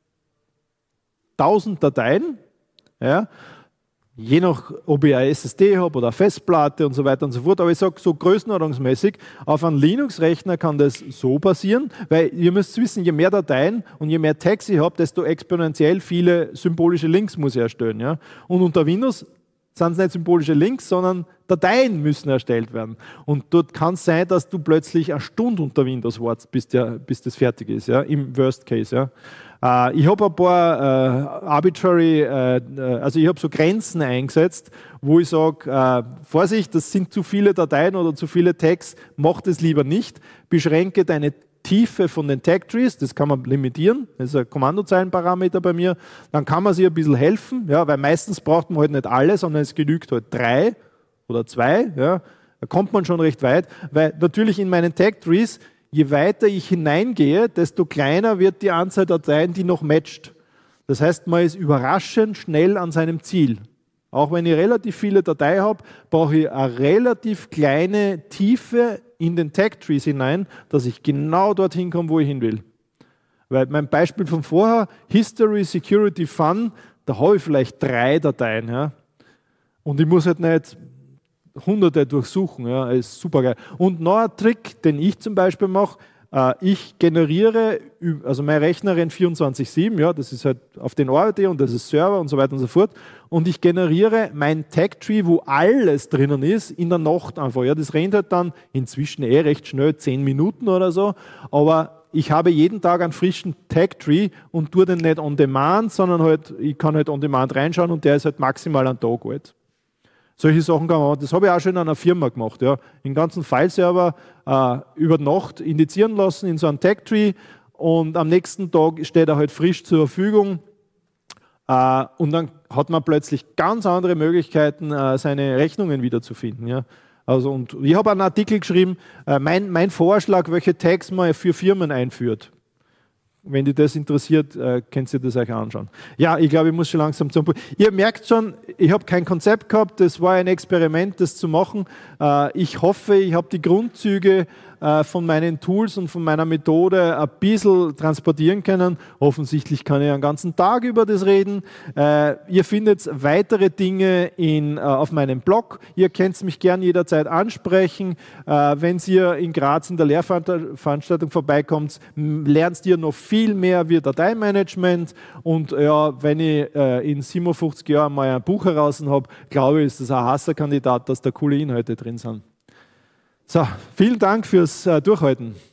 1000 Dateien, ja, je nach, ob ich eine SSD habe oder eine Festplatte und so weiter und so fort, aber ich sage so größenordnungsmäßig, auf einem Linux-Rechner kann das so passieren, weil ihr müsst wissen, je mehr Dateien und je mehr Tags ich habe, desto exponentiell viele symbolische Links muss ich erstellen. Ja? Und unter Windows sind es nicht symbolische Links, sondern Dateien müssen erstellt werden. Und dort kann es sein, dass du plötzlich eine Stunde unter Windows wartest, bis das fertig ist, ja? Im Worst Case. Ja? Ich habe ein paar also ich habe so Grenzen eingesetzt, wo ich sage, Vorsicht, das sind zu viele Dateien oder zu viele Tags, mach das lieber nicht. Beschränke deine Tiefe von den Tag-Trees, das kann man limitieren, das ist ein Kommandozeilenparameter bei mir, dann kann man sich ein bisschen helfen, ja, weil meistens braucht man halt nicht alle, sondern es genügt halt 3 oder 2, ja, da kommt man schon recht weit, weil natürlich in meinen Tag-Trees, je weiter ich hineingehe, desto kleiner wird die Anzahl Dateien, die noch matcht. Das heißt, man ist überraschend schnell an seinem Ziel. Auch wenn ich relativ viele Dateien habe, brauche ich eine relativ kleine Tiefe in den Tag-Trees hinein, dass ich genau dorthin komme, wo ich hin will. Weil mein Beispiel von vorher, History, Security, Fun, da habe ich vielleicht 3 Dateien. Ja? Und ich muss halt nicht Hunderte durchsuchen, ja, ist super geil. Und noch ein Trick, den ich zum Beispiel mache, ich generiere, also mein Rechner rennt 24/7, ja, das ist halt auf den Ort und das ist Server und so weiter und so fort, und ich generiere mein Tag-Tree, wo alles drinnen ist, in der Nacht einfach. Ja, das rennt halt dann inzwischen recht schnell, 10 Minuten oder so, aber ich habe jeden Tag einen frischen Tag-Tree und tue den nicht on demand, sondern halt, ich kann halt on demand reinschauen und der ist halt maximal einen Tag alt. Solche Sachen kann man machen. Das habe ich auch schon in einer Firma gemacht. Ja. Den ganzen File-Server über Nacht indizieren lassen in so einem Tag-Tree und am nächsten Tag steht er halt frisch zur Verfügung und dann hat man plötzlich ganz andere Möglichkeiten, seine Rechnungen wiederzufinden. Ja. Also, und ich habe einen Artikel geschrieben, mein Vorschlag, welche Tags man für Firmen einführt. Wenn dich das interessiert, könnt ihr das euch anschauen. Ja, ich glaube, ich muss schon langsam zum Punkt. Ihr merkt schon, ich habe kein Konzept gehabt, das war ein Experiment, das zu machen. Ich hoffe, ich habe die Grundzüge von meinen Tools und von meiner Methode ein bisschen transportieren können. Offensichtlich kann ich einen ganzen Tag über das reden. Ihr findet weitere Dinge auf meinem Blog. Ihr könnt mich gern jederzeit ansprechen. Wenn ihr in Graz in der Lehrveranstaltung vorbeikommt, lernst ihr noch viel mehr wie Dateimanagement. Und ja, wenn ich in 57 Jahren mal ein Buch heraus habe, glaube ich, ist das ein Hasserkandidat, dass da coole Inhalte drin sind. So, vielen Dank fürs Durchhalten.